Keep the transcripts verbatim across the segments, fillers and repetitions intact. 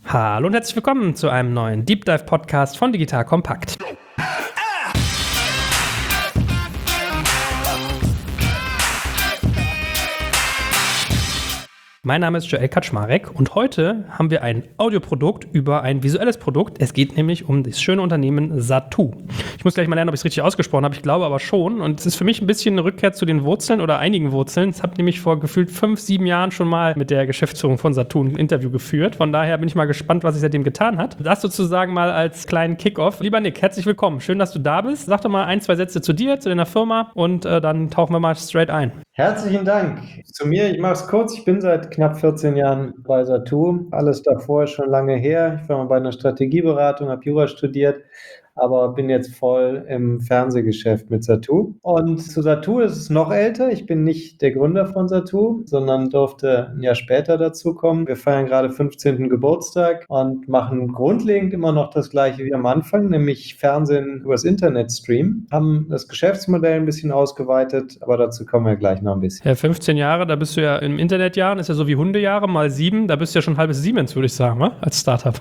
Hallo und herzlich willkommen zu einem neuen Deep Dive Podcast von Digital Kompakt. Mein Name ist Joel Kaczmarek und heute haben wir ein Audioprodukt über ein visuelles Produkt. Es geht nämlich um das schöne Unternehmen Zattoo. Ich muss gleich mal lernen, ob ich es richtig ausgesprochen habe. Ich glaube aber schon. Und es ist für mich ein bisschen eine Rückkehr zu den Wurzeln oder einigen Wurzeln. Ich habe nämlich vor gefühlt fünf, sieben Jahren schon mal mit der Geschäftsführung von Zattoo ein Interview geführt. Von daher bin ich mal gespannt, was sich seitdem getan hat. Das sozusagen mal als kleinen Kickoff. Lieber Nick, herzlich willkommen. Schön, dass du da bist. Sag doch mal ein, zwei Sätze zu dir, zu deiner Firma und äh, dann tauchen wir mal straight ein. Herzlichen Dank. Zu mir, ich mache es kurz. Ich bin seit knapp vierzehn Jahren bei Zattoo. Alles davor ist schon lange her. Ich war mal bei einer Strategieberatung, habe Jura studiert, aber bin jetzt voll im Fernsehgeschäft mit Zattoo. Und zu Zattoo ist es noch älter. Ich bin nicht der Gründer von Zattoo, sondern durfte ein Jahr später dazukommen. Wir feiern gerade fünfzehnten Geburtstag und machen grundlegend immer noch das Gleiche wie am Anfang, nämlich Fernsehen übers Internet streamen. Haben das Geschäftsmodell ein bisschen ausgeweitet, aber dazu kommen wir gleich noch ein bisschen. Ja, fünfzehn Jahre, da bist du ja im Internetjahren, ist ja so wie Hundejahre, mal sieben, da bist du ja schon ein halbes Siemens, würde ich sagen, wa? Als Startup.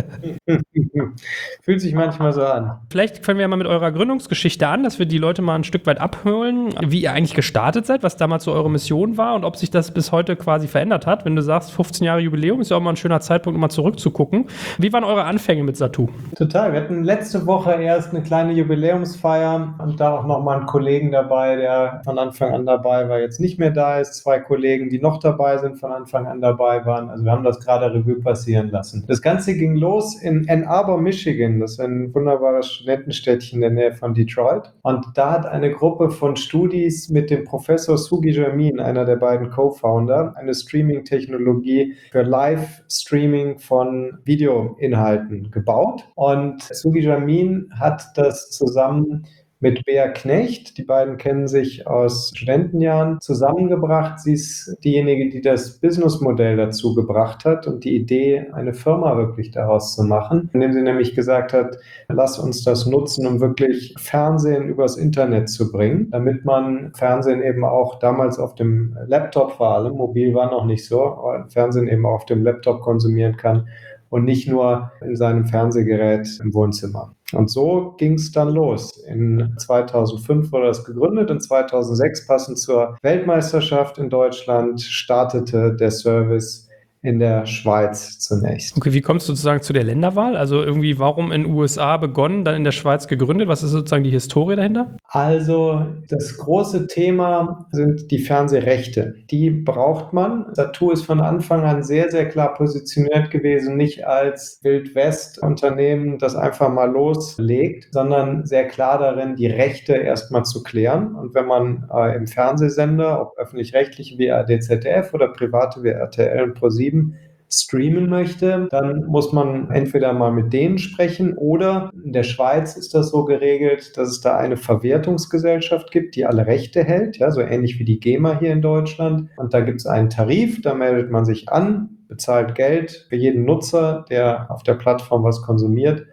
Fühlt sich manchmal so an. Vielleicht fangen wir ja mal mit eurer Gründungsgeschichte an, dass wir die Leute mal ein Stück weit abholen, wie ihr eigentlich gestartet seid, was damals so eure Mission war und ob sich das bis heute quasi verändert hat. Wenn du sagst, fünfzehn Jahre Jubiläum ist ja auch mal ein schöner Zeitpunkt, um mal zurückzugucken. Wie waren eure Anfänge mit Zattoo? Total. Wir hatten letzte Woche erst eine kleine Jubiläumsfeier und da auch nochmal einen Kollegen dabei, der von Anfang an dabei war, jetzt nicht mehr da ist. Zwei Kollegen, die noch dabei sind, von Anfang an dabei waren. Also wir haben das gerade Revue passieren lassen. Das Ganze ging los in Ann Arbor, Michigan. Das ist ein wunderbares Studentenstädtchen in der Nähe von Detroit. Und da hat eine Gruppe von Studis mit dem Professor Sugi Jamin, einer der beiden Co-Founder, eine Streaming-Technologie für Live-Streaming von Videoinhalten gebaut. Und Sugi Jamin hat das zusammen mit Bea Knecht, die beiden kennen sich aus Studentenjahren, zusammengebracht. Sie ist diejenige, die das Businessmodell dazu gebracht hat und die Idee, eine Firma wirklich daraus zu machen, indem sie nämlich gesagt hat, lass uns das nutzen, um wirklich Fernsehen übers Internet zu bringen, damit man Fernsehen eben auch damals auf dem Laptop vor allem, mobil war noch nicht so, aber Fernsehen eben auch auf dem Laptop konsumieren kann und nicht nur in seinem Fernsehgerät im Wohnzimmer. Und so ging es dann los. In zweitausendfünf wurde das gegründet, in zweitausendsechs, passend zur Weltmeisterschaft in Deutschland, startete der Service in der Schweiz zunächst. Okay, wie kommst du sozusagen zu der Länderwahl? Also irgendwie, warum in den U S A begonnen, dann in der Schweiz gegründet? Was ist sozusagen die Historie dahinter? Also das große Thema sind die Fernsehrechte. Die braucht man. Zattoo ist von Anfang an sehr, sehr klar positioniert gewesen, nicht als Wild-West-Unternehmen, das einfach mal loslegt, sondern sehr klar darin, die Rechte erstmal zu klären. Und wenn man äh, im Fernsehsender, ob öffentlich-rechtliche wie A R D, Z D F oder private wie R T L und ProSieben, streamen möchte, dann muss man entweder mal mit denen sprechen oder in der Schweiz ist das so geregelt, dass es da eine Verwertungsgesellschaft gibt, die alle Rechte hält, ja, so ähnlich wie die GEMA hier in Deutschland. Und da gibt es einen Tarif, da meldet man sich an, bezahlt Geld für jeden Nutzer, der auf der Plattform was konsumiert,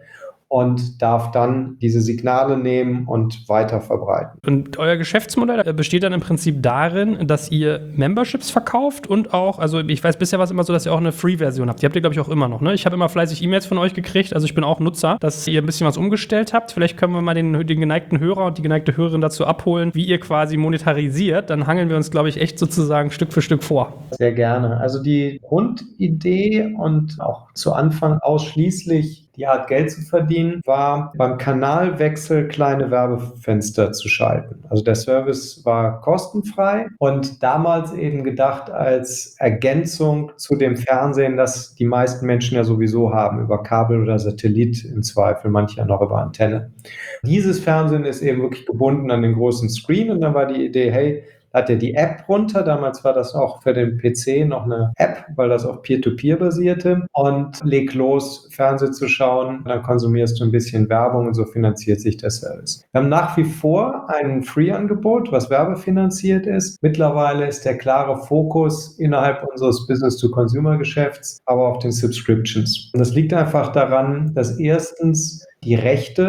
und darf dann diese Signale nehmen und weiter verbreiten. Und euer Geschäftsmodell besteht dann im Prinzip darin, dass ihr Memberships verkauft und auch, also ich weiß, bisher war es immer so, dass ihr auch eine Free-Version habt. Die habt ihr, glaube ich, auch immer noch, ne? Ich habe immer fleißig E-Mails von euch gekriegt, also ich bin auch Nutzer, dass ihr ein bisschen was umgestellt habt. Vielleicht können wir mal den, den geneigten Hörer und die geneigte Hörerin dazu abholen, wie ihr quasi monetarisiert. Dann hangeln wir uns, glaube ich, echt sozusagen Stück für Stück vor. Sehr gerne. Also die Grundidee und auch zu Anfang ausschließlich die Art, Geld zu verdienen, war beim Kanalwechsel kleine Werbefenster zu schalten. Also der Service war kostenfrei und damals eben gedacht als Ergänzung zu dem Fernsehen, das die meisten Menschen ja sowieso haben, über Kabel oder Satellit im Zweifel, manche ja noch über Antenne. Dieses Fernsehen ist eben wirklich gebunden an den großen Screen und dann war die Idee, hey, hat er die App runter. Damals war das auch für den P C noch eine App, weil das auf Peer-to-Peer basierte. Und leg los, Fernsehen zu schauen. Dann konsumierst du ein bisschen Werbung und so finanziert sich der Service. Wir haben nach wie vor ein Free-Angebot, was werbefinanziert ist. Mittlerweile ist der klare Fokus innerhalb unseres Business-to-Consumer-Geschäfts aber auf den Subscriptions. Und das liegt einfach daran, dass erstens die Rechte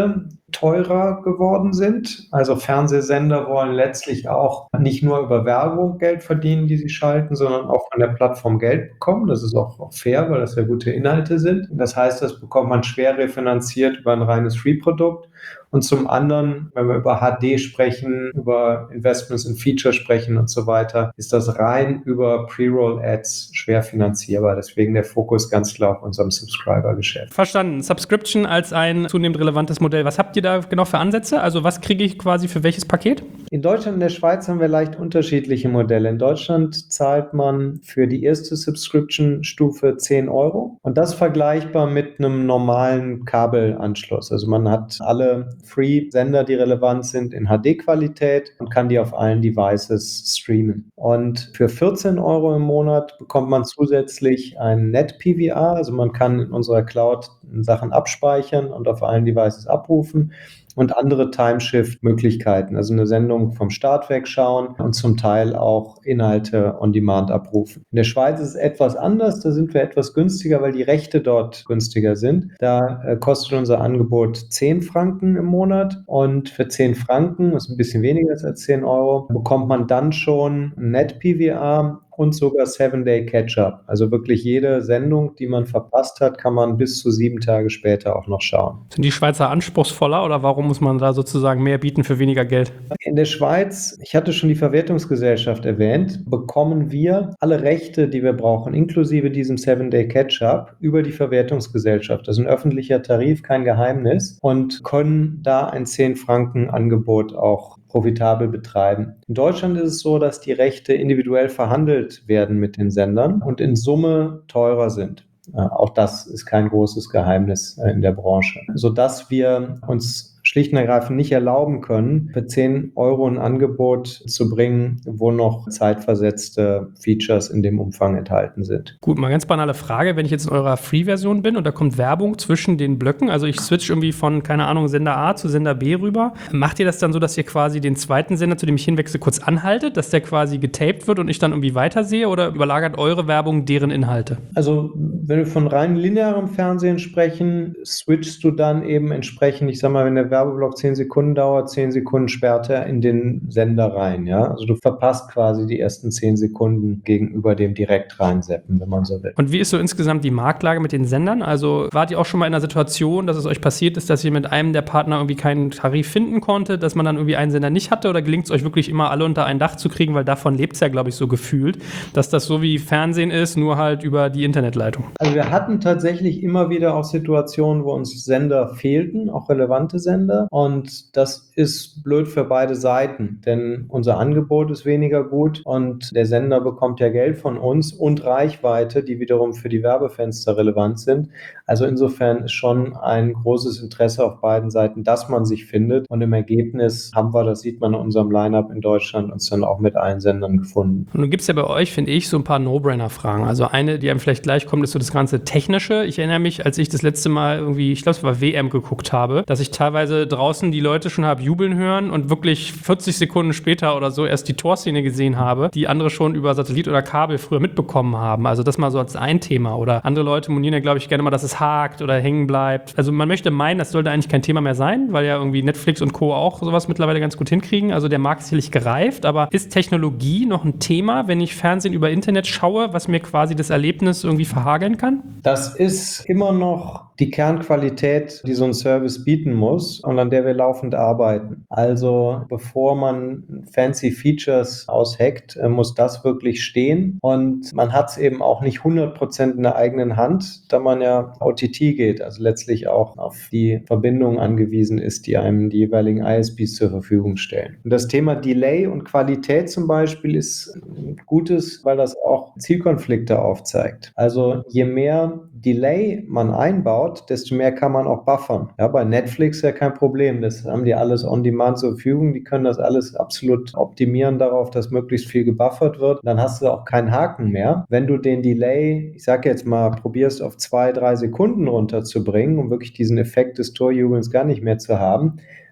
teurer geworden sind. Also Fernsehsender wollen letztlich auch nicht nur über Werbung Geld verdienen, die sie schalten, sondern auch von der Plattform Geld bekommen. Das ist auch, auch fair, weil das ja gute Inhalte sind. Das heißt, das bekommt man schwer refinanziert über ein reines Free-Produkt. Und zum anderen, wenn wir über H D sprechen, über Investments in Feature sprechen und so weiter, ist das rein über Pre-Roll-Ads schwer finanzierbar. Deswegen der Fokus ganz klar auf unserem Subscriber-Geschäft. Verstanden. Subscription als ein zunehmend relevantes Modell. Was habt ihr da genau für Ansätze? Also was kriege ich quasi für welches Paket? In Deutschland und der Schweiz haben wir leicht unterschiedliche Modelle. In Deutschland zahlt man für die erste Subscription-Stufe zehn Euro und das vergleichbar mit einem normalen Kabelanschluss. Also man hat alle Free-Sender, die relevant sind, in H D-Qualität und kann die auf allen Devices streamen. Und für vierzehn Euro im Monat bekommt man zusätzlich ein Net-P V R, also man kann in unserer Cloud Sachen abspeichern und auf allen Devices abrufen. Und andere Timeshift-Möglichkeiten, also eine Sendung vom Start weg schauen und zum Teil auch Inhalte on Demand abrufen. In der Schweiz ist es etwas anders, da sind wir etwas günstiger, weil die Rechte dort günstiger sind. Da äh, kostet unser Angebot zehn Franken im Monat und für zehn Franken, was ein bisschen weniger ist als zehn Euro, bekommt man dann schon Net-P V R und sogar Seven-Day Catch-Up. Also wirklich jede Sendung, die man verpasst hat, kann man bis zu sieben Tage später auch noch schauen. Sind die Schweizer anspruchsvoller oder warum muss man da sozusagen mehr bieten für weniger Geld? In der Schweiz, ich hatte schon die Verwertungsgesellschaft erwähnt, bekommen wir alle Rechte, die wir brauchen, inklusive diesem Seven-Day Catch-Up, über die Verwertungsgesellschaft. Das ist ein öffentlicher Tarif, kein Geheimnis, und können da ein zehn Franken Angebot auch profitabel betreiben. In Deutschland ist es so, dass die Rechte individuell verhandelt werden mit den Sendern und in Summe teurer sind. Äh, auch das ist kein großes Geheimnis äh, in der Branche, sodass wir uns schlicht und ergreifend nicht erlauben können, für zehn Euro ein Angebot zu bringen, wo noch zeitversetzte Features in dem Umfang enthalten sind. Gut, mal ganz banale Frage, wenn ich jetzt in eurer Free-Version bin und da kommt Werbung zwischen den Blöcken, also ich switch irgendwie von, keine Ahnung, Sender A zu Sender B rüber, macht ihr das dann so, dass ihr quasi den zweiten Sender, zu dem ich hinwechsle, kurz anhaltet, dass der quasi getaped wird und ich dann irgendwie weitersehe oder überlagert eure Werbung deren Inhalte? Also, wenn wir von rein linearem Fernsehen sprechen, switchst du dann eben entsprechend, ich sag mal, wenn der Werbeblock zehn Sekunden dauert, zehn Sekunden später in den Sender rein, ja. Also du verpasst quasi die ersten zehn Sekunden gegenüber dem direkt reinseppen, wenn man so will. Und wie ist so insgesamt die Marktlage mit den Sendern? Also wart ihr auch schon mal in einer Situation, dass es euch passiert ist, dass ihr mit einem der Partner irgendwie keinen Tarif finden konnte, dass man dann irgendwie einen Sender nicht hatte oder gelingt es euch wirklich immer alle unter ein Dach zu kriegen, weil davon lebt es ja, glaube ich, so gefühlt, dass das so wie Fernsehen ist, nur halt über die Internetleitung? Also wir hatten tatsächlich immer wieder auch Situationen, wo uns Sender fehlten, auch relevante Sender. Und das ist blöd für beide Seiten, denn unser Angebot ist weniger gut und der Sender bekommt ja Geld von uns und Reichweite, die wiederum für die Werbefenster relevant sind. Also insofern ist schon ein großes Interesse auf beiden Seiten, dass man sich findet. Und im Ergebnis haben wir, das sieht man in unserem Line-Up in Deutschland, uns dann auch mit allen Sendern gefunden. Und nun gibt es ja bei euch, finde ich, so ein paar No-Brainer-Fragen. Also eine, die einem vielleicht gleich kommt, ist so das ganze Technische. Ich erinnere mich, als ich das letzte Mal irgendwie, ich glaube, es war W M geguckt habe, dass ich teilweise draußen die Leute schon habe jubeln hören und wirklich vierzig Sekunden später oder so erst die Torszene gesehen habe, die andere schon über Satellit oder Kabel früher mitbekommen haben. Also das mal so als ein Thema. Oder andere Leute monieren ja, glaube ich, gerne mal, dass es hakt oder hängen bleibt. Also man möchte meinen, das sollte eigentlich kein Thema mehr sein, weil ja irgendwie Netflix und Co. auch sowas mittlerweile ganz gut hinkriegen. Also der Markt ist sicherlich gereift, aber ist Technologie noch ein Thema, wenn ich Fernsehen über Internet schaue, was mir quasi das Erlebnis irgendwie verhageln kann? Das ist immer noch die Kernqualität, die so ein Service bieten muss und an der wir laufend arbeiten. Also bevor man fancy Features aushackt, muss das wirklich stehen und man hat es eben auch nicht hundert Prozent in der eigenen Hand, da man ja O T T geht, also letztlich auch auf die Verbindung angewiesen ist, die einem die jeweiligen I S Ps zur Verfügung stellen. Und das Thema Delay und Qualität zum Beispiel ist ein gutes, weil das auch Zielkonflikte aufzeigt. Also je mehr Delay man einbaut, desto mehr kann man auch buffern. Ja, bei Netflix ja kein Problem. Das haben die alles on demand zur Verfügung. Die können das alles absolut optimieren darauf, dass möglichst viel gebuffert wird. Dann hast du auch keinen Haken mehr. Wenn du den Delay, ich sage jetzt mal, probierst auf zwei, drei Sekunden runterzubringen, um wirklich diesen Effekt des Torjubelns gar nicht mehr zu haben,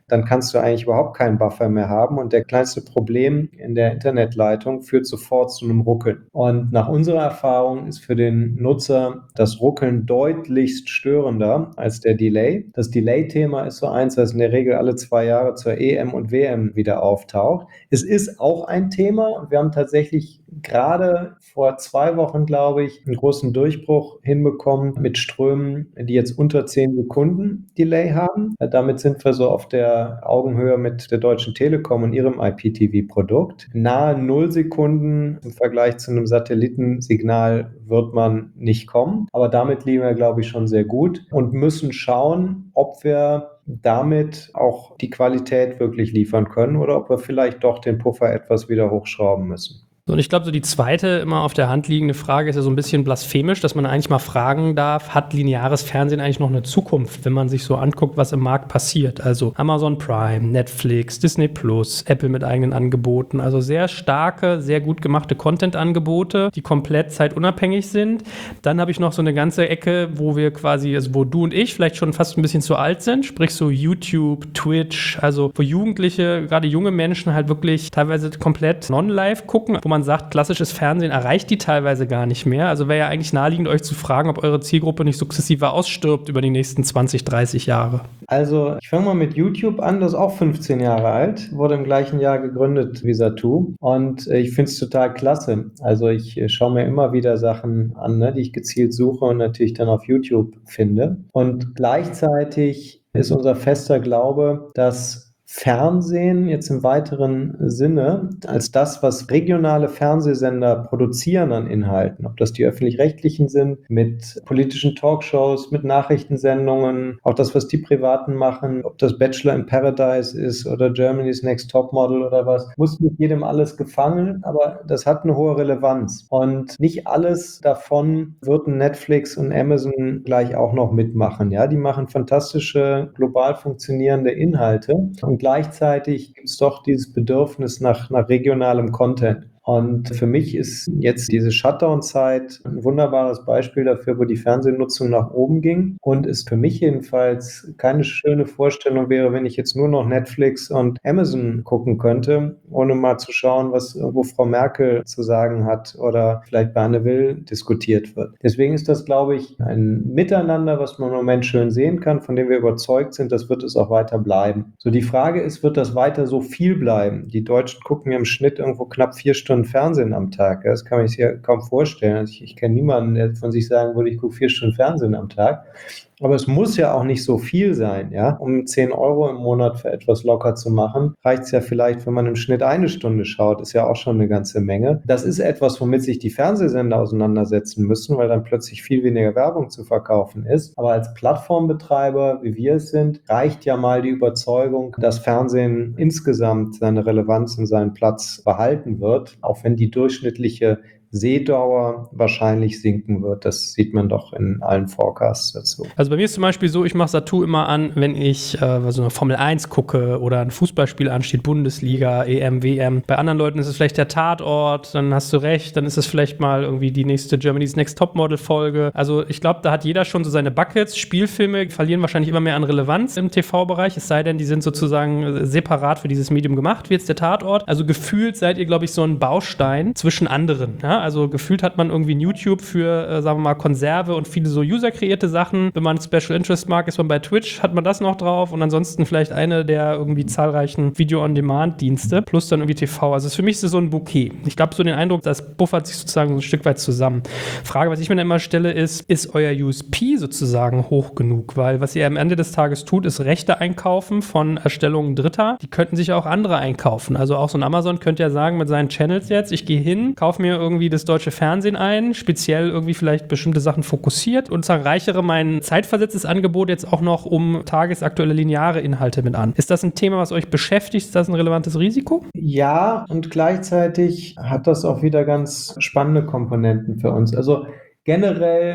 dann kannst du eigentlich überhaupt keinen Buffer mehr haben und der kleinste Problem in der Internetleitung führt sofort zu einem Ruckeln. Und nach unserer Erfahrung ist für den Nutzer das Ruckeln deutlichst störender als der Delay. Das Delay-Thema ist so eins, das in der Regel alle zwei Jahre zur E M und W M wieder auftaucht. Es ist auch ein Thema und wir haben tatsächlich gerade vor zwei Wochen, glaube ich, einen großen Durchbruch hinbekommen mit Strömen, die jetzt unter zehn Sekunden Delay haben. Damit sind wir so auf der Augenhöhe mit der Deutschen Telekom und ihrem I P T V-Produkt. Nahe null Sekunden im Vergleich zu einem Satellitensignal wird man nicht kommen. Aber damit liegen wir, glaube ich, schon sehr gut und müssen schauen, ob wir damit auch die Qualität wirklich liefern können oder ob wir vielleicht doch den Puffer etwas wieder hochschrauben müssen. Und ich glaube, so die zweite immer auf der Hand liegende Frage ist ja so ein bisschen blasphemisch, dass man eigentlich mal fragen darf, hat lineares Fernsehen eigentlich noch eine Zukunft, wenn man sich so anguckt, was im Markt passiert? Also Amazon Prime, Netflix, Disney Plus, Apple mit eigenen Angeboten, also sehr starke, sehr gut gemachte Content-Angebote, die komplett zeitunabhängig sind. Dann habe ich noch so eine ganze Ecke, wo wir quasi, also wo du und ich vielleicht schon fast ein bisschen zu alt sind, sprich so YouTube, Twitch, also wo Jugendliche, gerade junge Menschen halt wirklich teilweise komplett non-live gucken, wo man sagt, klassisches Fernsehen erreicht die teilweise gar nicht mehr. Also wäre ja eigentlich naheliegend, euch zu fragen, ob eure Zielgruppe nicht sukzessive ausstirbt über die nächsten zwanzig, dreißig Jahre. Also ich fange mal mit YouTube an, das ist auch fünfzehn Jahre alt, wurde im gleichen Jahr gegründet wie Zattoo und ich finde es total klasse. Also ich schaue mir immer wieder Sachen an, ne, die ich gezielt suche und natürlich dann auf YouTube finde. Und gleichzeitig ist unser fester Glaube, dass Fernsehen jetzt im weiteren Sinne als das, was regionale Fernsehsender produzieren an Inhalten, ob das die öffentlich-rechtlichen sind, mit politischen Talkshows, mit Nachrichtensendungen, auch das, was die Privaten machen, ob das Bachelor in Paradise ist oder Germany's Next Topmodel oder was, muss nicht jedem alles gefallen, aber das hat eine hohe Relevanz. Und nicht alles davon wird Netflix und Amazon gleich auch noch mitmachen. Ja, die machen fantastische, global funktionierende Inhalte. Und gleichzeitig gibt es doch dieses Bedürfnis nach, nach regionalem Content. Und für mich ist jetzt diese Shutdown-Zeit ein wunderbares Beispiel dafür, wo die Fernsehnutzung nach oben ging. Und es für mich jedenfalls keine schöne Vorstellung wäre, wenn ich jetzt nur noch Netflix und Amazon gucken könnte, ohne mal zu schauen, was wo Frau Merkel zu sagen hat oder vielleicht bei Anne Will diskutiert wird. Deswegen ist das, glaube ich, ein Miteinander, was man im Moment schön sehen kann, von dem wir überzeugt sind, das wird es auch weiter bleiben. So, die Frage ist, wird das weiter so viel bleiben? Die Deutschen gucken ja im Schnitt irgendwo knapp vier Stunden Fernsehen am Tag. Das kann man sich ja kaum vorstellen. Also ich, ich kenne niemanden, der von sich sagen würde, ich gucke vier Stunden Fernsehen am Tag. Aber es muss ja auch nicht so viel sein, ja. Um zehn Euro im Monat für etwas locker zu machen, reicht es ja vielleicht, wenn man im Schnitt eine Stunde schaut, ist ja auch schon eine ganze Menge. Das ist etwas, womit sich die Fernsehsender auseinandersetzen müssen, weil dann plötzlich viel weniger Werbung zu verkaufen ist. Aber als Plattformbetreiber, wie wir es sind, reicht ja mal die Überzeugung, dass Fernsehen insgesamt seine Relevanz und seinen Platz behalten wird, auch wenn die durchschnittliche Sehdauer wahrscheinlich sinken wird. Das sieht man doch in allen Forecasts dazu. Also bei mir ist zum Beispiel so, ich mache Zattoo immer an, wenn ich äh, so eine Formel eins gucke oder ein Fußballspiel ansteht, Bundesliga, E M, W M. Bei anderen Leuten ist es vielleicht der Tatort, dann hast du recht, dann ist es vielleicht mal irgendwie die nächste Germany's Next Topmodel-Folge. Also ich glaube, da hat jeder schon so seine Buckets. Spielfilme verlieren wahrscheinlich immer mehr an Relevanz im T V-Bereich, es sei denn, die sind sozusagen separat für dieses Medium gemacht, wie jetzt der Tatort. Also gefühlt seid ihr, glaube ich, so ein Baustein zwischen anderen, ja? Also gefühlt hat man irgendwie ein YouTube für, äh, sagen wir mal, Konserve und viele so user-kreierte Sachen. Wenn man Special Interest mag, ist man bei Twitch, hat man das noch drauf und ansonsten vielleicht eine der irgendwie zahlreichen Video-on-Demand-Dienste plus dann irgendwie T V. Also für mich ist es so ein Bouquet. Ich glaube, so den Eindruck, das buffert sich sozusagen so ein Stück weit zusammen. Frage, was ich mir dann immer stelle, ist, ist euer U S P sozusagen hoch genug? Weil was ihr am Ende des Tages tut, ist Rechte einkaufen von Erstellungen Dritter. Die könnten sich auch andere einkaufen. Also auch so ein Amazon könnte ja sagen mit seinen Channels jetzt, ich gehe hin, kaufe mir irgendwie das deutsche Fernsehen ein, speziell irgendwie vielleicht bestimmte Sachen fokussiert und sagen, reichere mein zeitversetztes Angebot jetzt auch noch um tagesaktuelle lineare Inhalte mit an. Ist das ein Thema, was euch beschäftigt? Ist das ein relevantes Risiko? Ja, und gleichzeitig hat das auch wieder ganz spannende Komponenten für uns. Also generell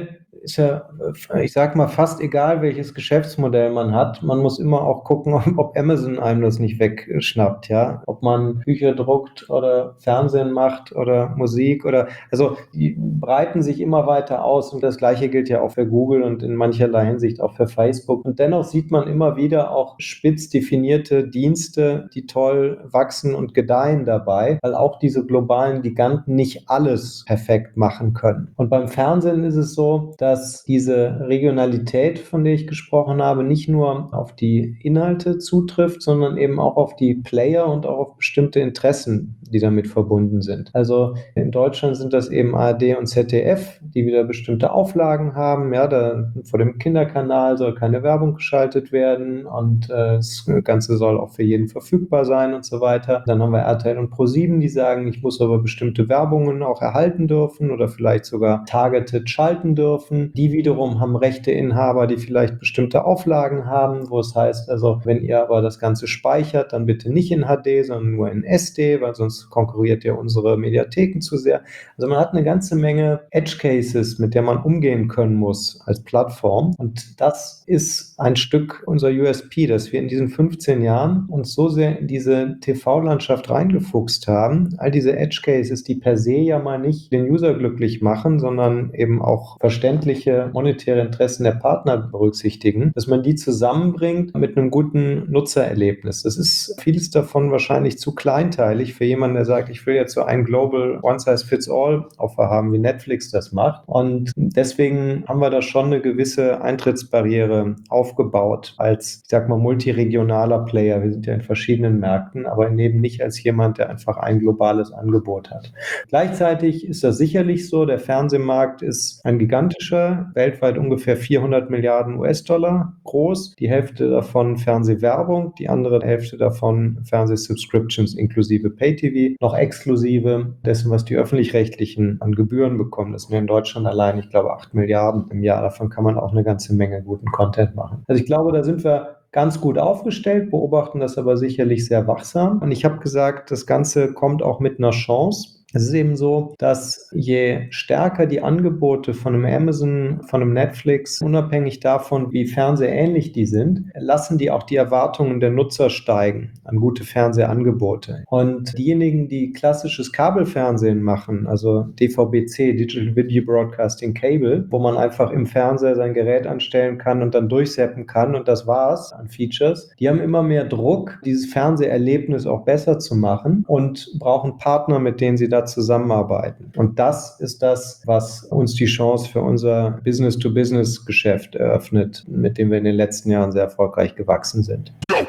ist ja, ich sag mal, fast egal, welches Geschäftsmodell man hat. Man muss immer auch gucken, ob Amazon einem das nicht wegschnappt, ja. Ob man Bücher druckt oder Fernsehen macht oder Musik oder, also die breiten sich immer weiter aus und das Gleiche gilt ja auch für Google und in mancherlei Hinsicht auch für Facebook. Und dennoch sieht man immer wieder auch spitz definierte Dienste, die toll wachsen und gedeihen dabei, weil auch diese globalen Giganten nicht alles perfekt machen können. Und beim Fernsehen ist es so, dass diese Regionalität, von der ich gesprochen habe, nicht nur auf die Inhalte zutrifft, sondern eben auch auf die Player und auch auf bestimmte Interessen, die damit verbunden sind. Also in Deutschland sind das eben A R D und Z D F, die wieder bestimmte Auflagen haben. Ja, da vor dem Kinderkanal soll keine Werbung geschaltet werden und äh, das Ganze soll auch für jeden verfügbar sein und so weiter. Dann haben wir R T L und ProSieben, die sagen, ich muss aber bestimmte Werbungen auch erhalten dürfen oder vielleicht sogar targeted schalten dürfen. Die wiederum haben Rechteinhaber, die vielleicht bestimmte Auflagen haben, wo es heißt, also wenn ihr aber das Ganze speichert, dann bitte nicht in H D, sondern nur in S D, weil sonst konkurriert ihr unsere Mediatheken zu sehr. Also man hat eine ganze Menge Edge Cases, mit der man umgehen können muss als Plattform. Und das ist ein Stück unser U S P, dass wir in diesen fünfzehn Jahren uns so sehr in diese T V-Landschaft reingefuchst haben. All diese Edge Cases, die per se ja mal nicht den User glücklich machen, sondern eben auch verständliche monetäre Interessen der Partner berücksichtigen, dass man die zusammenbringt mit einem guten Nutzererlebnis. Das ist vieles davon wahrscheinlich zu kleinteilig für jemanden, der sagt, ich will jetzt so ein Global One-Size-Fits-All-Offer haben, wie Netflix das macht. Und deswegen haben wir da schon eine gewisse Eintrittsbarriere aufgebaut als, ich sag mal, multiregionaler Player. Wir sind ja in verschiedenen Märkten, aber eben nicht als jemand, der einfach ein globales Angebot hat. Gleichzeitig ist das sicherlich so, der Fernsehmarkt ist ein gigantischer, weltweit ungefähr vierhundert Milliarden U S-Dollar groß. Die Hälfte davon Fernsehwerbung, die andere Hälfte davon Fernsehsubscriptions inklusive Pay-T V, noch exklusive dessen, was die Öffentlich-Rechtlichen an Gebühren bekommen. Das sind in Deutschland allein, ich glaube, acht Milliarden im Jahr. Davon kann man auch eine ganze Menge guten Content machen. Also ich glaube, da sind wir ganz gut aufgestellt, beobachten das aber sicherlich sehr wachsam. Und ich habe gesagt, das Ganze kommt auch mit einer Chance. Es ist eben so, dass je stärker die Angebote von einem Amazon, von einem Netflix, unabhängig davon, wie fernsehähnlich die sind, lassen die auch die Erwartungen der Nutzer steigen an gute Fernsehangebote. Und diejenigen, die klassisches Kabelfernsehen machen, also D V B C, Digital Video Broadcasting Cable, wo man einfach im Fernseher sein Gerät anstellen kann und dann durchseppen kann und das war's an Features, die haben immer mehr Druck, dieses Fernseherlebnis auch besser zu machen und brauchen Partner, mit denen sie da zusammenarbeiten. Und das ist das, was uns die Chance für unser Business-to-Business-Geschäft eröffnet, mit dem wir in den letzten Jahren sehr erfolgreich gewachsen sind.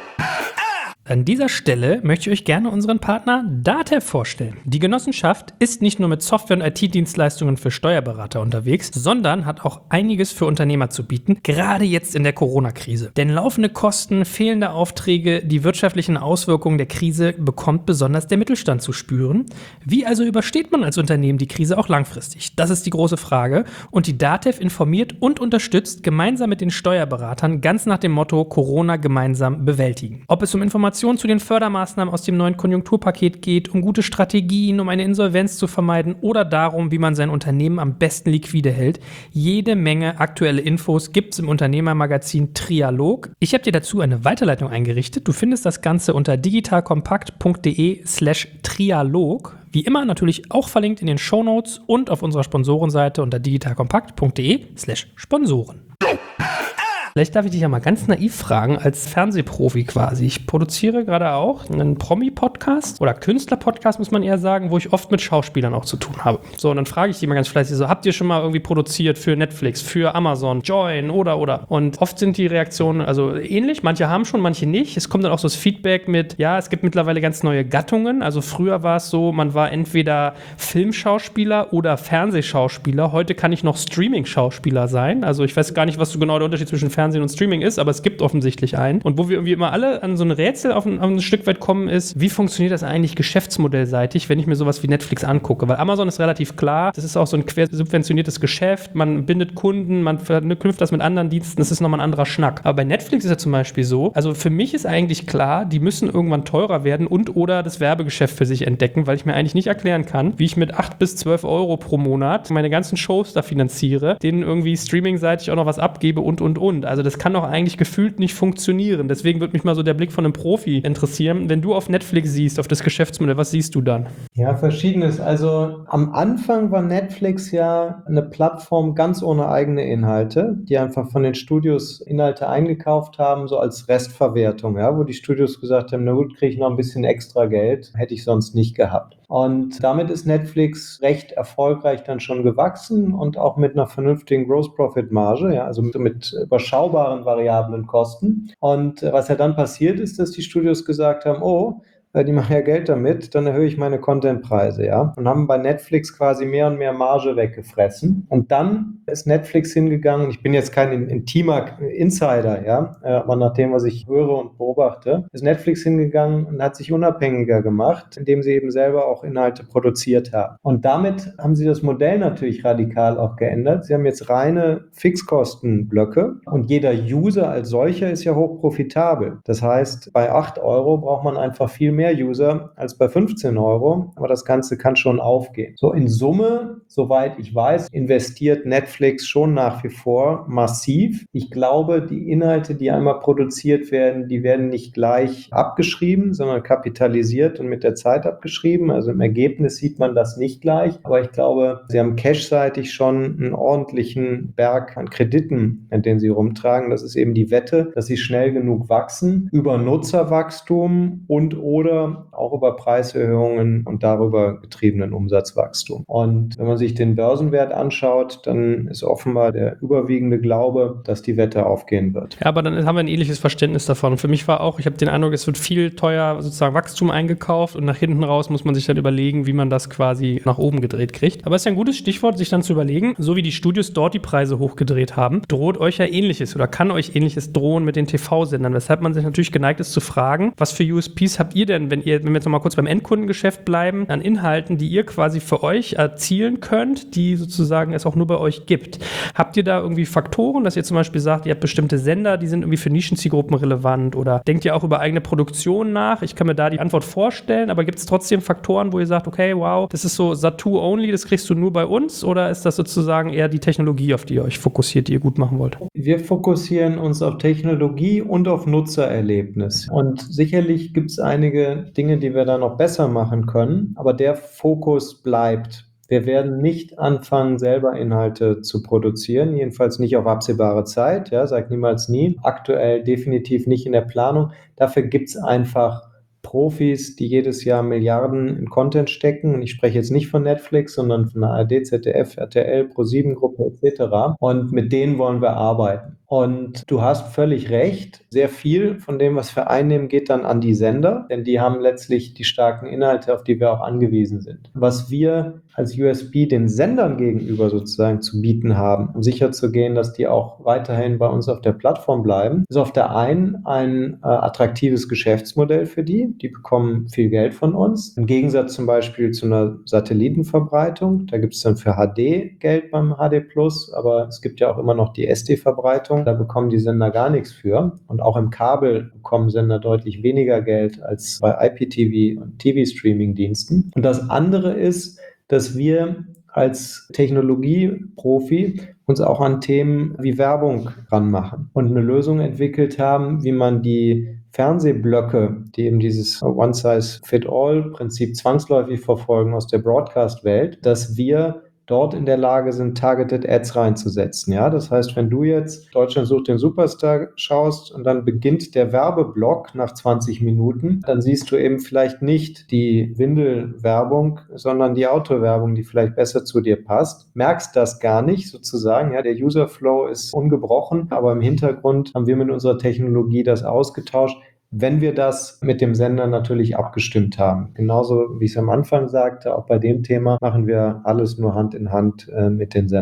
An dieser Stelle möchte ich euch gerne unseren Partner DATEV vorstellen. Die Genossenschaft ist nicht nur mit Software- und I T-Dienstleistungen für Steuerberater unterwegs, sondern hat auch einiges für Unternehmer zu bieten, gerade jetzt in der Corona-Krise. Denn laufende Kosten, fehlende Aufträge, die wirtschaftlichen Auswirkungen der Krise bekommt besonders der Mittelstand zu spüren. Wie also übersteht man als Unternehmen die Krise auch langfristig? Das ist die große Frage. Und die DATEV informiert und unterstützt gemeinsam mit den Steuerberatern ganz nach dem Motto Corona gemeinsam bewältigen. Ob es um Informationen zu den Fördermaßnahmen aus dem neuen Konjunkturpaket geht, um gute Strategien, um eine Insolvenz zu vermeiden oder darum, wie man sein Unternehmen am besten liquide hält. Jede Menge aktuelle Infos gibt's im Unternehmermagazin Trialog. Ich habe dir dazu eine Weiterleitung eingerichtet. Du findest das Ganze unter digitalkompakt.de slash Trialog. Wie immer natürlich auch verlinkt in den Shownotes und auf unserer Sponsorenseite unter digitalkompakt.de slash Sponsoren. Vielleicht darf ich dich ja mal ganz naiv fragen, als Fernsehprofi quasi. Ich produziere gerade auch einen Promi-Podcast oder Künstler-Podcast, muss man eher sagen, wo ich oft mit Schauspielern auch zu tun habe. So, und dann frage ich die mal ganz fleißig so, habt ihr schon mal irgendwie produziert für Netflix, für Amazon, Join oder, oder? Und oft sind die Reaktionen also ähnlich. Manche haben schon, manche nicht. Es kommt dann auch so das Feedback mit, ja, es gibt mittlerweile ganz neue Gattungen. Also früher war es so, man war entweder Filmschauspieler oder Fernsehschauspieler. Heute kann ich noch Streaming-Schauspieler sein. Also ich weiß gar nicht, was so genau der Unterschied zwischen Fernseh Fernsehen und Streaming ist, aber es gibt offensichtlich einen. Und wo wir irgendwie immer alle an so ein Rätsel auf ein, auf ein Stück weit kommen, ist, wie funktioniert das eigentlich geschäftsmodellseitig, wenn ich mir sowas wie Netflix angucke? Weil Amazon ist relativ klar, das ist auch so ein quersubventioniertes Geschäft, man bindet Kunden, man verknüpft das mit anderen Diensten, das ist nochmal ein anderer Schnack. Aber bei Netflix ist ja zum Beispiel so, also für mich ist eigentlich klar, die müssen irgendwann teurer werden und oder das Werbegeschäft für sich entdecken, weil ich mir eigentlich nicht erklären kann, wie ich mit acht bis zwölf Euro pro Monat meine ganzen Shows da finanziere, denen irgendwie streamingseitig auch noch was abgebe und, und, und. Also das kann doch eigentlich gefühlt nicht funktionieren. Deswegen würde mich mal so der Blick von einem Profi interessieren. Wenn du auf Netflix siehst, auf das Geschäftsmodell, was siehst du dann? Ja, verschiedenes. Also am Anfang war Netflix ja eine Plattform ganz ohne eigene Inhalte, die einfach von den Studios Inhalte eingekauft haben, so als Restverwertung, ja, wo die Studios gesagt haben, na gut, kriege ich noch ein bisschen extra Geld, hätte ich sonst nicht gehabt. Und damit ist Netflix recht erfolgreich dann schon gewachsen und auch mit einer vernünftigen Gross-Profit-Marge, ja, also mit, mit überschaubaren variablen Kosten. Und äh, was ja dann passiert ist, dass die Studios gesagt haben, oh, die machen ja Geld damit, dann erhöhe ich meine Contentpreise, ja. Und haben bei Netflix quasi mehr und mehr Marge weggefressen. Und dann ist Netflix hingegangen, ich bin jetzt kein intimer Insider, ja, aber nach dem, was ich höre und beobachte, ist Netflix hingegangen und hat sich unabhängiger gemacht, indem sie eben selber auch Inhalte produziert haben. Und damit haben sie das Modell natürlich radikal auch geändert. Sie haben jetzt reine Fixkostenblöcke und jeder User als solcher ist ja hochprofitabel. Das heißt, bei acht Euro braucht man einfach viel mehr User als bei fünfzehn Euro, aber das Ganze kann schon aufgehen. So in Summe, soweit ich weiß, investiert Netflix schon nach wie vor massiv. Ich glaube, die Inhalte, die einmal produziert werden, die werden nicht gleich abgeschrieben, sondern kapitalisiert und mit der Zeit abgeschrieben. Also im Ergebnis sieht man das nicht gleich, aber ich glaube, sie haben cashseitig schon einen ordentlichen Berg an Krediten, an denen sie rumtragen. Das ist eben die Wette, dass sie schnell genug wachsen über Nutzerwachstum und oder auch über Preiserhöhungen und darüber getriebenen Umsatzwachstum. Und wenn man sich den Börsenwert anschaut, dann ist offenbar der überwiegende Glaube, dass die Wette aufgehen wird. Ja, aber dann haben wir ein ähnliches Verständnis davon. Für mich war auch, ich habe den Eindruck, es wird viel teuer sozusagen Wachstum eingekauft und nach hinten raus muss man sich dann überlegen, wie man das quasi nach oben gedreht kriegt. Aber es ist ja ein gutes Stichwort, sich dann zu überlegen, so wie die Studios dort die Preise hochgedreht haben, droht euch ja Ähnliches oder kann euch Ähnliches drohen mit den T V-Sendern, weshalb man sich natürlich geneigt ist zu fragen, was für U S Ps habt ihr denn, wenn ihr, wenn wir jetzt nochmal kurz beim Endkundengeschäft bleiben, an Inhalten, die ihr quasi für euch erzielen könnt, die sozusagen es auch nur bei euch gibt. Habt ihr da irgendwie Faktoren, dass ihr zum Beispiel sagt, ihr habt bestimmte Sender, die sind irgendwie für Nischenzielgruppen relevant oder denkt ihr auch über eigene Produktion nach? Ich kann mir da die Antwort vorstellen, aber gibt es trotzdem Faktoren, wo ihr sagt, okay, wow, das ist so Satu only, das kriegst du nur bei uns oder ist das sozusagen eher die Technologie, auf die ihr euch fokussiert, die ihr gut machen wollt? Wir fokussieren uns auf Technologie und auf Nutzererlebnis und sicherlich gibt es einige Dinge, die wir da noch besser machen können, aber der Fokus bleibt. Wir werden nicht anfangen, selber Inhalte zu produzieren, jedenfalls nicht auf absehbare Zeit, ja, sag niemals nie. Aktuell definitiv nicht in der Planung. Dafür gibt es einfach Profis, die jedes Jahr Milliarden in Content stecken. Und ich spreche jetzt nicht von Netflix, sondern von der A R D, Z D F, R T L, ProSieben-Gruppe et cetera. Und mit denen wollen wir arbeiten. Und du hast völlig recht, sehr viel von dem, was wir einnehmen, geht dann an die Sender, denn die haben letztlich die starken Inhalte, auf die wir auch angewiesen sind. Was wir als U S P den Sendern gegenüber sozusagen zu bieten haben, um sicherzugehen, dass die auch weiterhin bei uns auf der Plattform bleiben, ist auf der einen ein äh, attraktives Geschäftsmodell für die. Die bekommen viel Geld von uns. Im Gegensatz zum Beispiel zu einer Satellitenverbreitung. Da gibt es dann für H D Geld beim H D Plus, aber es gibt ja auch immer noch die S D-Verbreitung. Da bekommen die Sender gar nichts für. Und auch im Kabel bekommen Sender deutlich weniger Geld als bei I P T V und T V-Streaming-Diensten. Und das andere ist, dass wir als Technologieprofi uns auch an Themen wie Werbung ranmachen und eine Lösung entwickelt haben, wie man die Fernsehblöcke, die eben dieses One-Size-Fit-All-Prinzip zwangsläufig verfolgen aus der Broadcast-Welt, dass wir dort in der Lage sind, Targeted Ads reinzusetzen. Ja, das heißt, wenn du jetzt Deutschland sucht den Superstar schaust und dann beginnt der Werbeblock nach zwanzig Minuten, dann siehst du eben vielleicht nicht die Windelwerbung, sondern die Autowerbung, die vielleicht besser zu dir passt. Merkst das gar nicht sozusagen. Ja, der Userflow ist ungebrochen, aber im Hintergrund haben wir mit unserer Technologie das ausgetauscht, wenn wir das mit dem Sender natürlich abgestimmt haben. Genauso wie ich es am Anfang sagte, auch bei dem Thema machen wir alles nur Hand in Hand äh, mit den Sendern.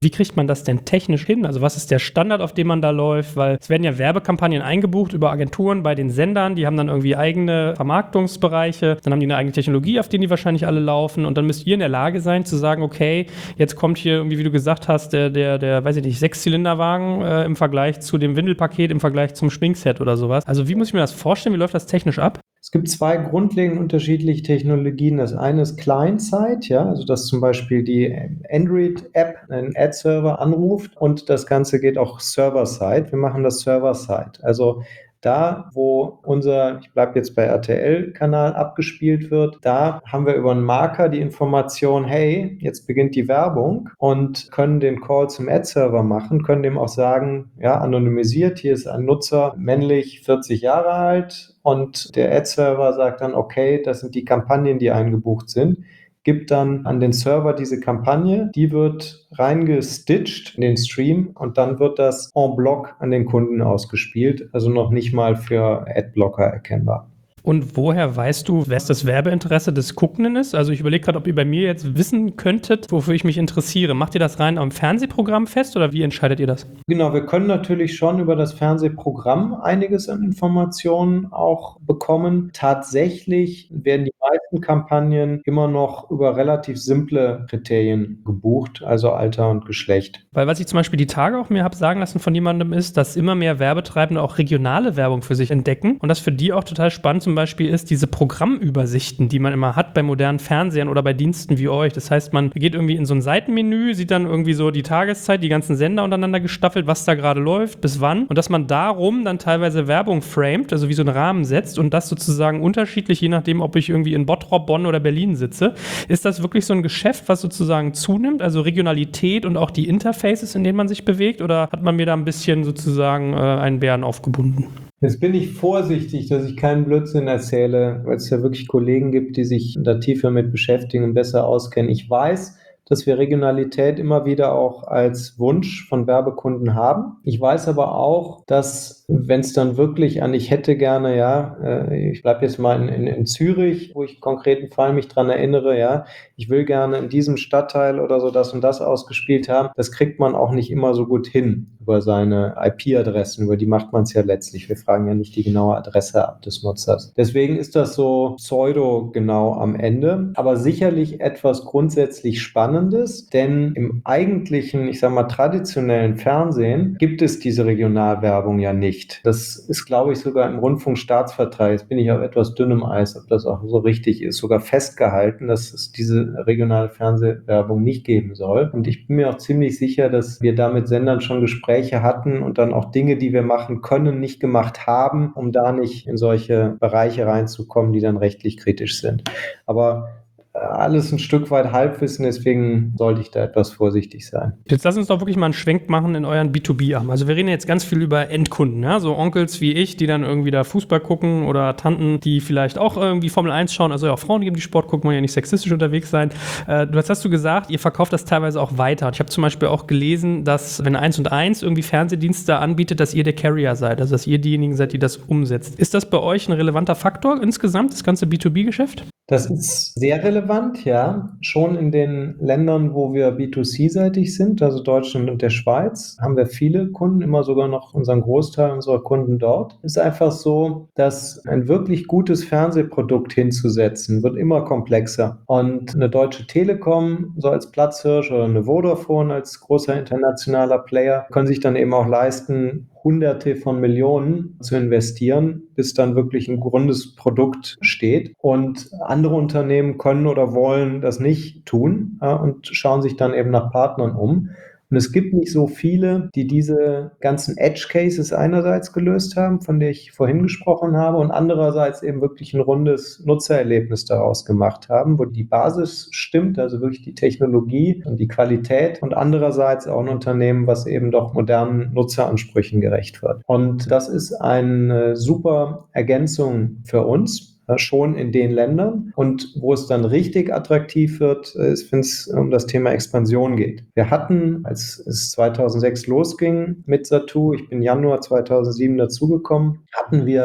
Wie kriegt man das denn technisch hin? Also was ist der Standard, auf dem man da läuft? Weil es werden ja Werbekampagnen eingebucht über Agenturen bei den Sendern, die haben dann irgendwie eigene Vermarktungsbereiche, dann haben die eine eigene Technologie, auf denen die wahrscheinlich alle laufen und dann müsst ihr in der Lage sein zu sagen, okay, jetzt kommt hier irgendwie, wie du gesagt hast, der, der, der weiß ich nicht, Sechszylinderwagen äh, im Vergleich zu dem Windelpaket, im Vergleich zum Schminkset oder sowas. Also wie muss ich mir das vorstellen? Wie läuft das technisch ab? Es gibt zwei grundlegend unterschiedliche Technologien. Das eine ist Client-Side, ja, also dass zum Beispiel die Android-App einen Ad-Server anruft und das Ganze geht auch Server-Side. Wir machen das Server-Side. Also da, wo unser, ich bleibe jetzt bei R T L-Kanal abgespielt wird, da haben wir über einen Marker die Information, hey, jetzt beginnt die Werbung und können den Call zum Ad-Server machen, können dem auch sagen, ja, anonymisiert, hier ist ein Nutzer, männlich, vierzig Jahre alt und der Ad-Server sagt dann, okay, das sind die Kampagnen, die eingebucht sind. Gibt dann an den Server diese Kampagne, die wird reingestitcht in den Stream und dann wird das en bloc an den Kunden ausgespielt, also noch nicht mal für Adblocker erkennbar. Und woher weißt du, was das Werbeinteresse des Guckenden ist? Also ich überlege gerade, ob ihr bei mir jetzt wissen könntet, wofür ich mich interessiere. Macht ihr das rein am Fernsehprogramm fest oder wie entscheidet ihr das? Genau, wir können natürlich schon über das Fernsehprogramm einiges an Informationen auch bekommen. Tatsächlich werden die meisten Kampagnen immer noch über relativ simple Kriterien gebucht, also Alter und Geschlecht. Weil was ich zum Beispiel die Tage auch mir habe sagen lassen von jemandem ist, dass immer mehr Werbetreibende auch regionale Werbung für sich entdecken und das für die auch total spannend zum Beispiel ist, diese Programmübersichten, die man immer hat bei modernen Fernsehern oder bei Diensten wie euch. Das heißt, man geht irgendwie in so ein Seitenmenü, sieht dann irgendwie so die Tageszeit, die ganzen Sender untereinander gestaffelt, was da gerade läuft, bis wann und dass man darum dann teilweise Werbung framet, also wie so einen Rahmen setzt und das sozusagen unterschiedlich, je nachdem, ob ich irgendwie in Bottrop, Bonn oder Berlin sitze. Ist das wirklich so ein Geschäft, was sozusagen zunimmt, also Regionalität und auch die Interfaces, in denen man sich bewegt oder hat man mir da ein bisschen sozusagen äh, einen Bären aufgebunden? Jetzt bin ich vorsichtig, dass ich keinen Blödsinn erzähle, weil es ja wirklich Kollegen gibt, die sich da tiefer mit beschäftigen und besser auskennen. Ich weiß, dass wir Regionalität immer wieder auch als Wunsch von Werbekunden haben. Ich weiß aber auch, dass wenn es dann wirklich an, ich hätte gerne, ja, äh, ich bleibe jetzt mal in, in, in Zürich, wo ich einen konkreten Fall mich dran erinnere, ja, ich will gerne in diesem Stadtteil oder so das und das ausgespielt haben, das kriegt man auch nicht immer so gut hin über seine I P-Adressen, über die macht man es ja letztlich. Wir fragen ja nicht die genaue Adresse ab des Nutzers. Deswegen ist das so pseudo-genau am Ende, aber sicherlich etwas grundsätzlich Spannendes, denn im eigentlichen, ich sag mal, traditionellen Fernsehen gibt es diese Regionalwerbung ja nicht. Das ist, glaube ich, sogar im Rundfunkstaatsvertrag, jetzt bin ich auf etwas dünnem Eis, ob das auch so richtig ist, sogar festgehalten, dass es diese regionale Fernsehwerbung nicht geben soll. Und ich bin mir auch ziemlich sicher, dass wir da mit Sendern schon Gespräche hatten und dann auch Dinge, die wir machen können, nicht gemacht haben, um da nicht in solche Bereiche reinzukommen, die dann rechtlich kritisch sind. Aber alles ein Stück weit Halbwissen, deswegen sollte ich da etwas vorsichtig sein. Jetzt lass uns doch wirklich mal einen Schwenk machen in euren B zwei B-Arm. Also wir reden jetzt ganz viel über Endkunden, ja? So Onkels wie ich, die dann irgendwie da Fußball gucken oder Tanten, die vielleicht auch irgendwie Formel eins schauen, also ja auch Frauen, die im Sport gucken, wollen ja nicht sexistisch unterwegs sein. Äh, du hast, hast du gesagt, ihr verkauft das teilweise auch weiter. Ich habe zum Beispiel auch gelesen, dass wenn eins und eins irgendwie Fernsehdienste anbietet, dass ihr der Carrier seid, also dass ihr diejenigen seid, die das umsetzt. Ist das bei euch ein relevanter Faktor insgesamt, das ganze B zwei B-Geschäft? Das ist sehr relevant, ja. Schon in den Ländern, wo wir B zwei C-seitig sind, also Deutschland und der Schweiz, haben wir viele Kunden, immer sogar noch unseren Großteil unserer Kunden dort. Es ist einfach so, dass ein wirklich gutes Fernsehprodukt hinzusetzen, wird immer komplexer. Und eine Deutsche Telekom, so als Platzhirsch, oder eine Vodafone als großer internationaler Player, können sich dann eben auch leisten, Hunderte von Millionen zu investieren, bis dann wirklich ein rundes Produkt steht. Und andere Unternehmen können oder wollen das nicht tun äh, und schauen sich dann eben nach Partnern um. Und es gibt nicht so viele, die diese ganzen Edge Cases einerseits gelöst haben, von der ich vorhin gesprochen habe, und andererseits eben wirklich ein rundes Nutzererlebnis daraus gemacht haben, wo die Basis stimmt, also wirklich die Technologie und die Qualität, und andererseits auch ein Unternehmen, was eben doch modernen Nutzeransprüchen gerecht wird. Und das ist eine super Ergänzung für uns, schon in den Ländern. Und wo es dann richtig attraktiv wird, ist, wenn es um das Thema Expansion geht. Wir hatten, als es zweitausendsechs losging mit Zattoo, ich bin Januar zweitausendsieben dazugekommen, hatten wir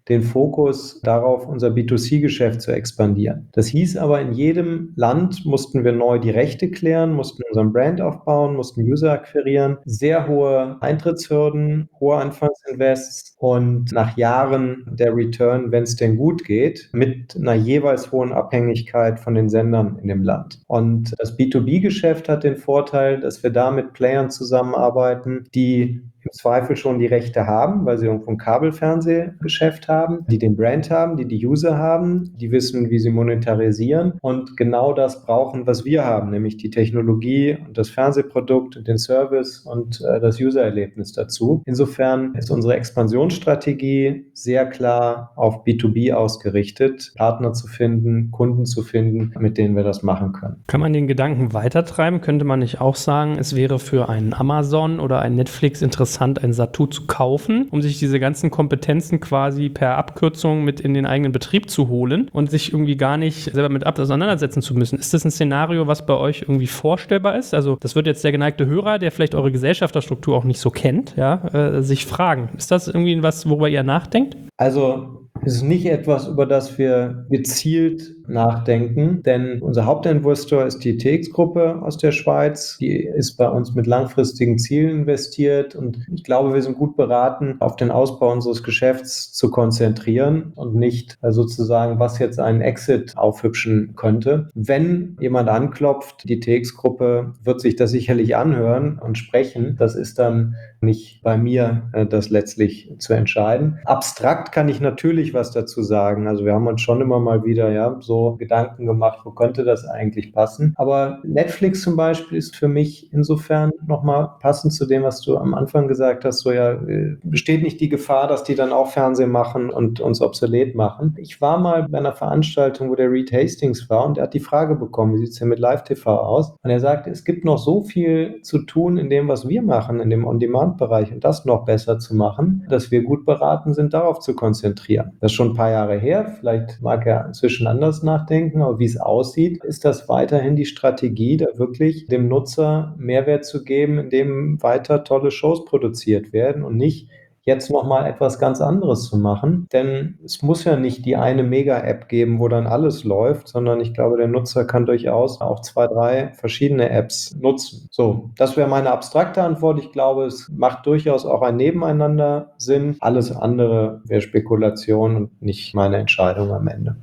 den Fokus darauf, unser B zwei C-Geschäft zu expandieren. Das hieß aber, in jedem Land mussten wir neu die Rechte klären, mussten unseren Brand aufbauen, mussten User akquirieren, sehr hohe Eintrittshürden, hohe Anfangsinvests und nach Jahren der Return, wenn es denn gut geht, mit einer jeweils hohen Abhängigkeit von den Sendern in dem Land. Und das B zwei B-Geschäft hat den Vorteil, dass wir da mit Playern zusammenarbeiten, die im Zweifel schon die Rechte haben, weil sie irgendwo ein Kabelfernsehgeschäft haben, die den Brand haben, die die User haben, die wissen, wie sie monetarisieren und genau das brauchen, was wir haben, nämlich die Technologie und das Fernsehprodukt und den Service und äh, das Usererlebnis dazu. Insofern ist unsere Expansionsstrategie sehr klar auf B zwei B ausgerichtet, Partner zu finden, Kunden zu finden, mit denen wir das machen können. Kann man den Gedanken weitertreiben? Könnte man nicht auch sagen, es wäre für einen Amazon oder ein Netflix interessant, ein Zattoo zu kaufen, um sich diese ganzen Kompetenzen quasi per Abkürzung mit in den eigenen Betrieb zu holen und sich irgendwie gar nicht selber mit auseinandersetzen zu müssen. Ist das ein Szenario, was bei euch irgendwie vorstellbar ist? Also das wird jetzt der geneigte Hörer, der vielleicht eure Gesellschafterstruktur auch nicht so kennt, ja, äh, sich fragen. Ist das irgendwie was, worüber ihr nachdenkt? Also es ist nicht etwas, über das wir gezielt nachdenken, denn unser Hauptinvestor ist die T X-Gruppe aus der Schweiz. Die ist bei uns mit langfristigen Zielen investiert und ich glaube, wir sind gut beraten, auf den Ausbau unseres Geschäfts zu konzentrieren und nicht sozusagen, was jetzt einen Exit aufhübschen könnte. Wenn jemand anklopft, die T X-Gruppe wird sich das sicherlich anhören und sprechen. Das ist dann nicht bei mir, das letztlich zu entscheiden. Abstrakt kann ich natürlich was dazu sagen. Also wir haben uns schon immer mal wieder ja so Gedanken gemacht, wo könnte das eigentlich passen. Aber Netflix zum Beispiel ist für mich insofern nochmal passend zu dem, was du am Anfang gesagt hast, so ja, besteht nicht die Gefahr, dass die dann auch Fernsehen machen und uns obsolet machen. Ich war mal bei einer Veranstaltung, wo der Reed Hastings war und er hat die Frage bekommen, wie sieht es denn mit Live-T V aus? Und er sagte, es gibt noch so viel zu tun in dem, was wir machen, in dem On-Demand-Bereich und das noch besser zu machen, dass wir gut beraten sind, darauf zu konzentrieren. Das ist schon ein paar Jahre her, vielleicht mag er inzwischen anders nachdenken, aber wie es aussieht, ist das weiterhin die Strategie, da wirklich dem Nutzer Mehrwert zu geben, indem weiter tolle Shows produziert werden und nicht jetzt nochmal etwas ganz anderes zu machen, denn es muss ja nicht die eine Mega-App geben, wo dann alles läuft, sondern ich glaube, der Nutzer kann durchaus auch zwei, drei verschiedene Apps nutzen. So, das wäre meine abstrakte Antwort. Ich glaube, es macht durchaus auch ein Nebeneinander Sinn. Alles andere wäre Spekulation und nicht meine Entscheidung am Ende.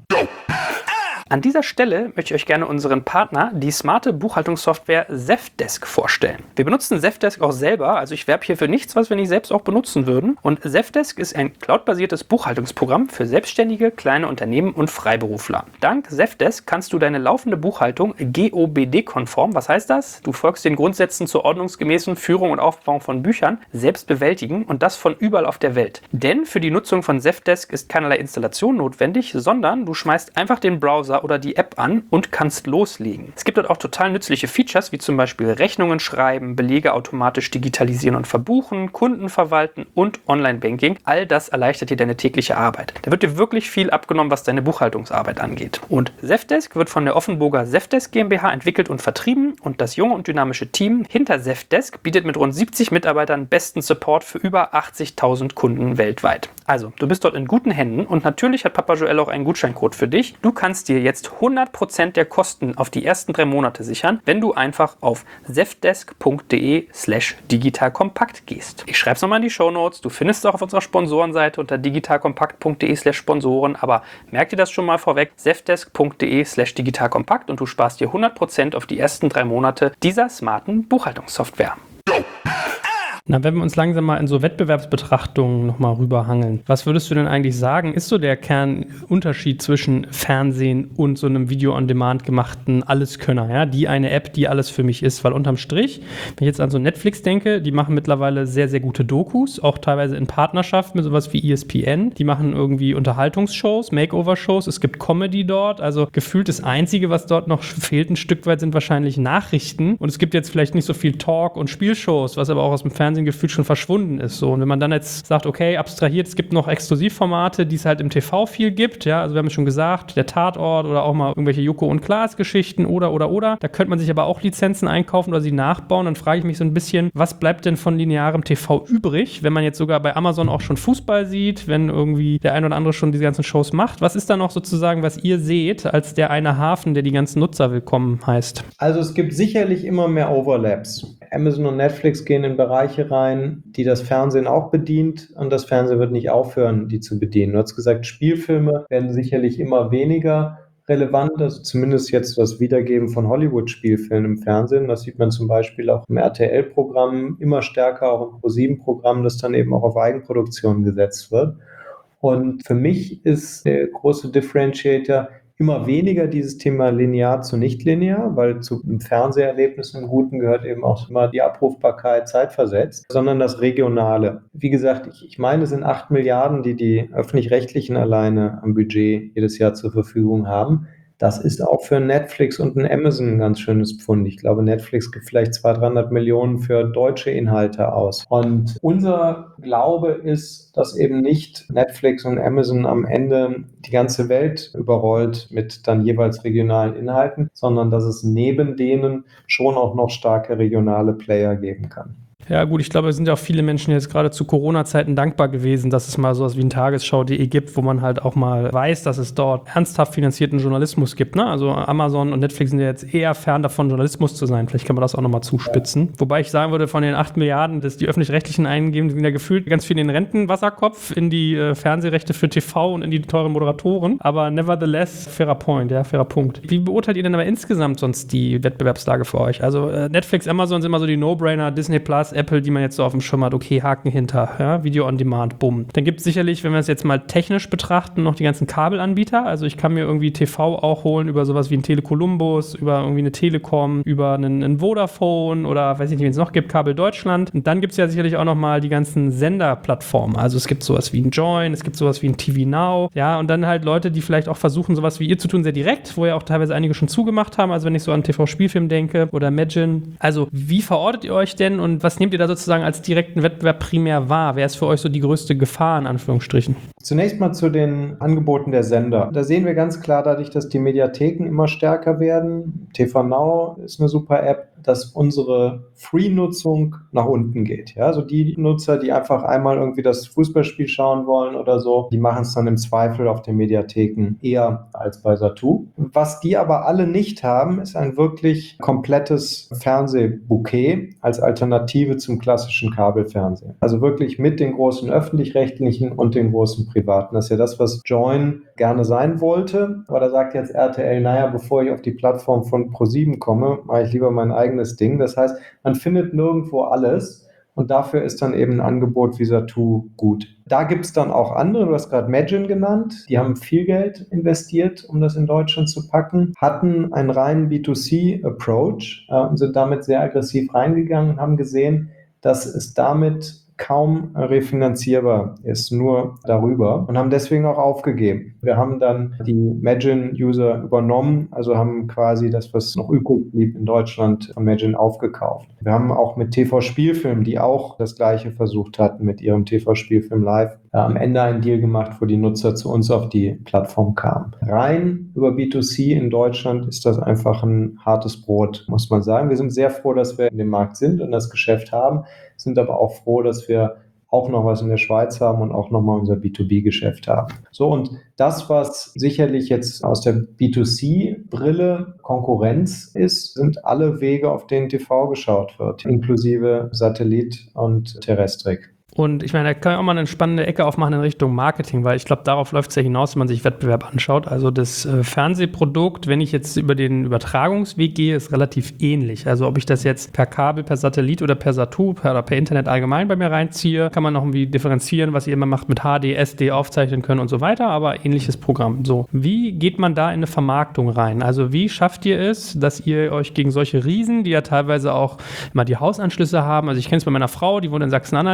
An dieser Stelle möchte ich euch gerne unseren Partner, die smarte Buchhaltungssoftware Zefdesk, vorstellen. Wir benutzen Zefdesk auch selber, also ich werbe hier für nichts, was wir nicht selbst auch benutzen würden. Und Zefdesk ist ein cloudbasiertes Buchhaltungsprogramm für Selbstständige, kleine Unternehmen und Freiberufler. Dank Zefdesk kannst du deine laufende Buchhaltung G O B D-konform, was heißt das? Du folgst den Grundsätzen zur ordnungsgemäßen Führung und Aufbau von Büchern, selbst bewältigen und das von überall auf der Welt. Denn für die Nutzung von Zefdesk ist keinerlei Installation notwendig, sondern du schmeißt einfach den Browser oder die App an und kannst loslegen. Es gibt dort auch total nützliche Features, wie zum Beispiel Rechnungen schreiben, Belege automatisch digitalisieren und verbuchen, Kunden verwalten und Online-Banking. All das erleichtert dir deine tägliche Arbeit. Da wird dir wirklich viel abgenommen, was deine Buchhaltungsarbeit angeht. Und Zefdesk wird von der Offenburger Zefdesk GmbH entwickelt und vertrieben und das junge und dynamische Team hinter Zefdesk bietet mit rund siebzig Mitarbeitern besten Support für über achtzigtausend Kunden weltweit. Also, du bist dort in guten Händen und natürlich hat Papa Joel auch einen Gutscheincode für dich. Du kannst dir jetzt hundert Prozent der Kosten auf die ersten drei Monate sichern, wenn du einfach auf zefdesk.de slash digitalkompakt gehst. Ich schreibe es nochmal in die Shownotes. Du findest es auch auf unserer Sponsorenseite unter digitalkompakt.de slash Sponsoren, aber merk dir das schon mal vorweg, zefdesk.de slash digitalkompakt und du sparst dir hundert Prozent auf die ersten drei Monate dieser smarten Buchhaltungssoftware. Na, wenn wir uns langsam mal in so Wettbewerbsbetrachtungen nochmal rüberhangeln, was würdest du denn eigentlich sagen, ist so der Kernunterschied zwischen Fernsehen und so einem Video-on-Demand gemachten Alleskönner, ja, die eine App, die alles für mich ist, weil unterm Strich, wenn ich jetzt an so Netflix denke, die machen mittlerweile sehr, sehr gute Dokus, auch teilweise in Partnerschaft mit sowas wie E S P N, die machen irgendwie Unterhaltungsshows, Makeover-Shows, es gibt Comedy dort, also gefühlt das Einzige, was dort noch fehlt ein Stück weit, sind wahrscheinlich Nachrichten und es gibt jetzt vielleicht nicht so viel Talk und Spielshows, was aber auch aus dem Fernsehen Fernsehen gefühlt schon verschwunden ist. So. Und wenn man dann jetzt sagt, okay, abstrahiert, es gibt noch Exklusivformate, die es halt im T V viel gibt, ja, also wir haben es schon gesagt, der Tatort oder auch mal irgendwelche Joko und Klaas Geschichten oder, oder, oder. Da könnte man sich aber auch Lizenzen einkaufen oder sie nachbauen. Dann frage ich mich so ein bisschen, was bleibt denn von linearem T V übrig, wenn man jetzt sogar bei Amazon auch schon Fußball sieht, wenn irgendwie der ein oder andere schon diese ganzen Shows macht. Was ist da noch sozusagen, was ihr seht, als der eine Hafen, der die ganzen Nutzer willkommen heißt? Also es gibt sicherlich immer mehr Overlaps. Amazon und Netflix gehen in Bereiche rein, die das Fernsehen auch bedient und das Fernsehen wird nicht aufhören, die zu bedienen. Du hast gesagt, Spielfilme werden sicherlich immer weniger relevant, also zumindest jetzt das Wiedergeben von Hollywood-Spielfilmen im Fernsehen. Das sieht man zum Beispiel auch im R T L-Programm, immer stärker auch im Pro sieben Programm, das dann eben auch auf Eigenproduktion gesetzt wird. Und für mich ist der große Differentiator immer weniger dieses Thema linear zu nicht linear, weil zu einem Fernseherlebnis im Guten gehört eben auch immer die Abrufbarkeit zeitversetzt, sondern das Regionale. Wie gesagt, ich, ich meine, es sind acht Milliarden, die die Öffentlich-Rechtlichen alleine am Budget jedes Jahr zur Verfügung haben. Das ist auch für Netflix und ein Amazon ein ganz schönes Pfund. Ich glaube, Netflix gibt vielleicht zweihundert, dreihundert Millionen für deutsche Inhalte aus. Und unser Glaube ist, dass eben nicht Netflix und Amazon am Ende die ganze Welt überrollt mit dann jeweils regionalen Inhalten, sondern dass es neben denen schon auch noch starke regionale Player geben kann. Ja gut, ich glaube, es sind ja auch viele Menschen jetzt gerade zu Corona-Zeiten dankbar gewesen, dass es mal sowas wie ein Tagesschau punkt de gibt, wo man halt auch mal weiß, dass es dort ernsthaft finanzierten Journalismus gibt. Ne? Also Amazon und Netflix sind ja jetzt eher fern davon, Journalismus zu sein. Vielleicht kann man das auch nochmal zuspitzen. Ja. Wobei ich sagen würde, von den acht Milliarden, dass die Öffentlich-Rechtlichen eingeben, sind ja gefühlt ganz viel in den Rentenwasserkopf, in die äh, Fernsehrechte für T V und in die teuren Moderatoren. Aber nevertheless, fairer Point, ja, fairer Punkt. Wie beurteilt ihr denn aber insgesamt sonst die Wettbewerbslage für euch? Also äh, Netflix, Amazon sind immer so die No-Brainer, Disney Plus, Apple, die man jetzt so auf dem Schirm hat, okay, Haken hinter, ja, Video on Demand, bumm. Dann gibt es sicherlich, wenn wir es jetzt mal technisch betrachten, noch die ganzen Kabelanbieter. Also ich kann mir irgendwie T V auch holen über sowas wie ein Tele Columbus, über irgendwie eine Telekom, über einen, einen Vodafone oder weiß ich nicht, wen es noch gibt, Kabel Deutschland. Und dann gibt es ja sicherlich auch noch mal die ganzen Senderplattformen. Also es gibt sowas wie ein Join, es gibt sowas wie ein T V Now, ja, und dann halt Leute, die vielleicht auch versuchen, sowas wie ihr zu tun, sehr direkt, wo ja auch teilweise einige schon zugemacht haben. Also wenn ich so an T V-Spielfilm denke oder Imagine. Also wie verortet ihr euch denn und was nehmt ihr da sozusagen als direkten Wettbewerb primär wahr? Wer ist für euch so die größte Gefahr, in Anführungsstrichen? Zunächst mal zu den Angeboten der Sender. Da sehen wir ganz klar dadurch, dass die Mediatheken immer stärker werden. T V Now ist eine super App, dass unsere Free-Nutzung nach unten geht. Ja, also die Nutzer, die einfach einmal irgendwie das Fußballspiel schauen wollen oder so, die machen es dann im Zweifel auf den Mediatheken eher als bei Zattoo. Was die aber alle nicht haben, ist ein wirklich komplettes Fernsehbouquet als Alternative zum klassischen Kabelfernsehen. Also wirklich mit den großen öffentlich-rechtlichen und den großen privaten. Das ist ja das, was Join gerne sein wollte. Aber da sagt jetzt R T L, naja, bevor ich auf die Plattform von Pro sieben komme, mache ich lieber mein eigenes Ding. Das heißt, man findet nirgendwo alles. Und dafür ist dann eben ein Angebot wie Zattoo gut. Da gibt es dann auch andere, du hast gerade Imagine genannt, die haben viel Geld investiert, um das in Deutschland zu packen, hatten einen reinen B zwei C-Approach äh, und sind damit sehr aggressiv reingegangen und haben gesehen, dass es damit kaum refinanzierbar ist, nur darüber und haben deswegen auch aufgegeben. Wir haben dann die Imagine-User übernommen, also haben quasi das, was noch übrig blieb in Deutschland, von Imagine aufgekauft. Wir haben auch mit T V-Spielfilm, die auch das Gleiche versucht hatten mit ihrem T V-Spielfilm Live, äh, am Ende einen Deal gemacht, wo die Nutzer zu uns auf die Plattform kamen. Rein über B zwei C in Deutschland ist das einfach ein hartes Brot, muss man sagen. Wir sind sehr froh, dass wir in dem Markt sind und das Geschäft haben, sind aber auch froh, dass wir auch noch was in der Schweiz haben und auch nochmal unser B zwei B-Geschäft haben. So, und das, was sicherlich jetzt aus der B zwei C-Brille Konkurrenz ist, sind alle Wege, auf denen T V geschaut wird, inklusive Satellit und Terrestrik. Und ich meine, da kann man auch mal eine spannende Ecke aufmachen in Richtung Marketing, weil ich glaube, darauf läuft es ja hinaus, wenn man sich Wettbewerb anschaut. Also das äh, Fernsehprodukt, wenn ich jetzt über den Übertragungsweg gehe, ist relativ ähnlich. Also ob ich das jetzt per Kabel, per Satellit oder per Zattoo per, oder per Internet allgemein bei mir reinziehe, kann man noch irgendwie differenzieren, was ihr immer macht mit H D, S D aufzeichnen können und so weiter, aber ähnliches Programm. So, wie geht man da in eine Vermarktung rein? Also wie schafft ihr es, dass ihr euch gegen solche Riesen, die ja teilweise auch immer die Hausanschlüsse haben, also ich kenne es bei meiner Frau, die wohnt in Sachsen-Anhalt, die Eltern,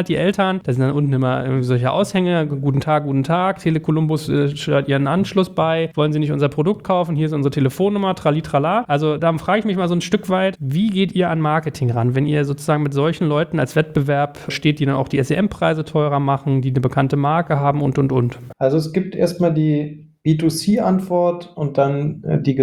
kann. Da sind dann unten immer irgendwie solche Aushänge, guten Tag, guten Tag, Tele Columbus äh, stellt ihren Anschluss bei, wollen Sie nicht unser Produkt kaufen, hier ist unsere Telefonnummer, trali-trala. Also da frage ich mich mal so ein Stück weit, wie geht ihr an Marketing ran, wenn ihr sozusagen mit solchen Leuten als Wettbewerb steht, die dann auch die S E M-Preise teurer machen, die eine bekannte Marke haben und, und, und. Also es gibt erstmal die B zwei C-Antwort und dann äh, die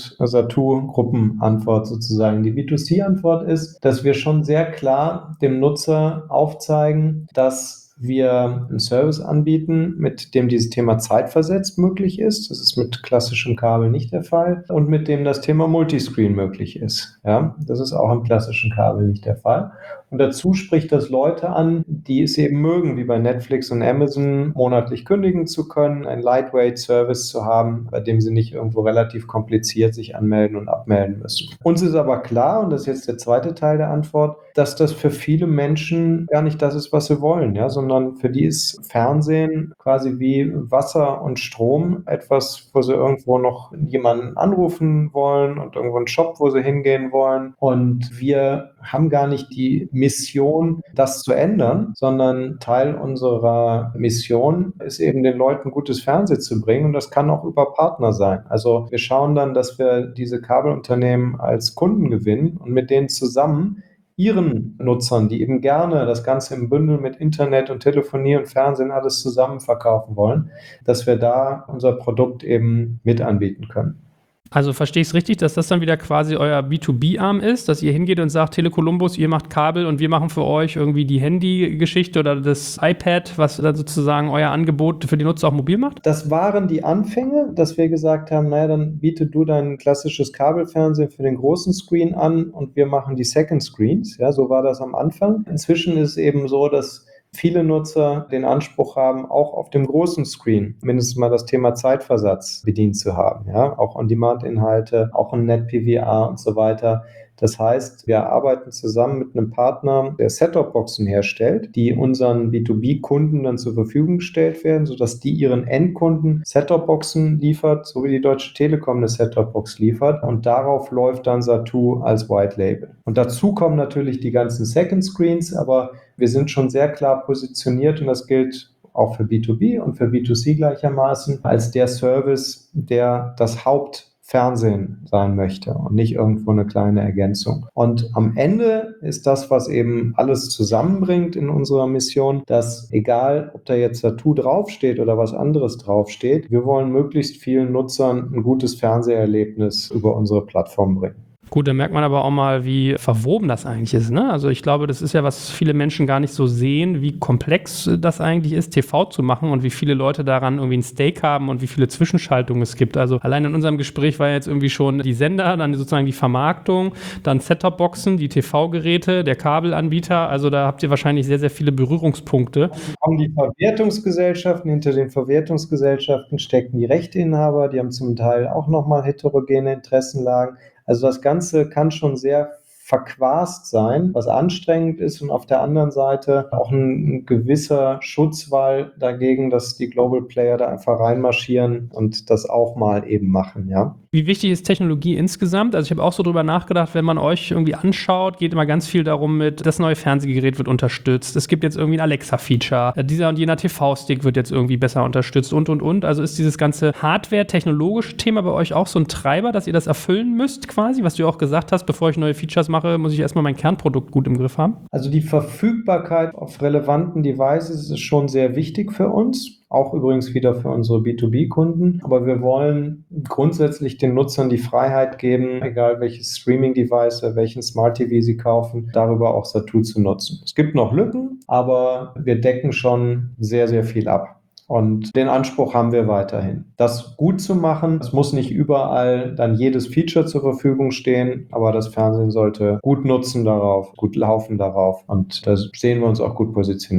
Gesamt-Satu-Gruppen-Antwort sozusagen. Die B zwei C-Antwort ist, dass wir schon sehr klar dem Nutzer aufzeigen, dass wir einen Service anbieten, mit dem dieses Thema zeitversetzt möglich ist. Das ist mit klassischem Kabel nicht der Fall. Und mit dem das Thema Multiscreen möglich ist. Ja, das ist auch im klassischen Kabel nicht der Fall. Und dazu spricht das Leute an, die es eben mögen, wie bei Netflix und Amazon, monatlich kündigen zu können, einen Lightweight-Service zu haben, bei dem sie nicht irgendwo relativ kompliziert sich anmelden und abmelden müssen. Uns ist aber klar, und das ist jetzt der zweite Teil der Antwort, dass das für viele Menschen gar nicht das ist, was sie wollen, ja, sondern für die ist Fernsehen quasi wie Wasser und Strom etwas, wo sie irgendwo noch jemanden anrufen wollen und irgendwo einen Shop, wo sie hingehen wollen. Und wir haben gar nicht die Mission, das zu ändern, sondern Teil unserer Mission ist eben den Leuten gutes Fernsehen zu bringen und das kann auch über Partner sein. Also wir schauen dann, dass wir diese Kabelunternehmen als Kunden gewinnen und mit denen zusammen ihren Nutzern, die eben gerne das Ganze im Bündel mit Internet und Telefonie und Fernsehen alles zusammen verkaufen wollen, dass wir da unser Produkt eben mit anbieten können. Also verstehe ich es richtig, dass das dann wieder quasi euer B zwei B-Arm ist, dass ihr hingeht und sagt, Tele Columbus, ihr macht Kabel und wir machen für euch irgendwie die Handy-Geschichte oder das iPad, was dann sozusagen euer Angebot für die Nutzer auch mobil macht? Das waren die Anfänge, dass wir gesagt haben, naja, dann biete du dein klassisches Kabelfernsehen für den großen Screen an und wir machen die Second Screens. Ja, so war das am Anfang. Inzwischen ist es eben so, dass viele Nutzer den Anspruch haben, auch auf dem großen Screen mindestens mal das Thema Zeitversatz bedient zu haben. Ja, auch On-Demand-Inhalte, auch ein NetPVR und so weiter. Das heißt, wir arbeiten zusammen mit einem Partner, der Set-Top-Boxen herstellt, die unseren B zwei B-Kunden dann zur Verfügung gestellt werden, sodass die ihren Endkunden Set-Top-Boxen liefert, so wie die Deutsche Telekom eine Set-Top-Box liefert. Und darauf läuft dann Satu als White Label. Und dazu kommen natürlich die ganzen Second Screens, aber wir sind schon sehr klar positioniert und das gilt auch für B zwei B und für B zwei C gleichermaßen als der Service, der das Hauptfernsehen sein möchte und nicht irgendwo eine kleine Ergänzung. Und am Ende ist das, was eben alles zusammenbringt in unserer Mission, dass egal, ob da jetzt Satu draufsteht oder was anderes draufsteht, wir wollen möglichst vielen Nutzern ein gutes Fernseherlebnis über unsere Plattform bringen. Gut, dann merkt man aber auch mal, wie verwoben das eigentlich ist, ne? Also ich glaube, das ist ja, was viele Menschen gar nicht so sehen, wie komplex das eigentlich ist, T V zu machen und wie viele Leute daran irgendwie ein Stake haben und wie viele Zwischenschaltungen es gibt. Also allein in unserem Gespräch war jetzt irgendwie schon die Sender, dann sozusagen die Vermarktung, dann Set-Top-Boxen, die T V-Geräte, der Kabelanbieter. Also da habt ihr wahrscheinlich sehr, sehr viele Berührungspunkte. Dann kommen die Verwertungsgesellschaften, hinter den Verwertungsgesellschaften stecken die Rechteinhaber, die haben zum Teil auch nochmal heterogene Interessenlagen. Also das Ganze kann schon sehr verquast sein, was anstrengend ist und auf der anderen Seite auch ein, ein gewisser Schutzwall dagegen, dass die Global Player da einfach reinmarschieren und das auch mal eben machen, ja. Wie wichtig ist Technologie insgesamt? Also ich habe auch so drüber nachgedacht, wenn man euch irgendwie anschaut, geht immer ganz viel darum mit, das neue Fernsehgerät wird unterstützt. Es gibt jetzt irgendwie ein Alexa-Feature. Dieser und jener T V-Stick wird jetzt irgendwie besser unterstützt und, und, und. Also ist dieses ganze Hardware-technologische Thema bei euch auch so ein Treiber, dass ihr das erfüllen müsst quasi? Was du auch gesagt hast, bevor ich neue Features mache, muss ich erstmal mein Kernprodukt gut im Griff haben? Also die Verfügbarkeit auf relevanten Devices ist schon sehr wichtig für uns. Auch übrigens wieder für unsere B zwei B-Kunden. Aber wir wollen grundsätzlich den Nutzern die Freiheit geben, egal welches Streaming-Device oder welchen Smart-T V sie kaufen, darüber auch Satu zu nutzen. Es gibt noch Lücken, aber wir decken schon sehr, sehr viel ab. Und den Anspruch haben wir weiterhin, das gut zu machen. Es muss nicht überall dann jedes Feature zur Verfügung stehen, aber das Fernsehen sollte gut nutzen darauf, gut laufen darauf. Und da sehen wir uns auch gut positioniert.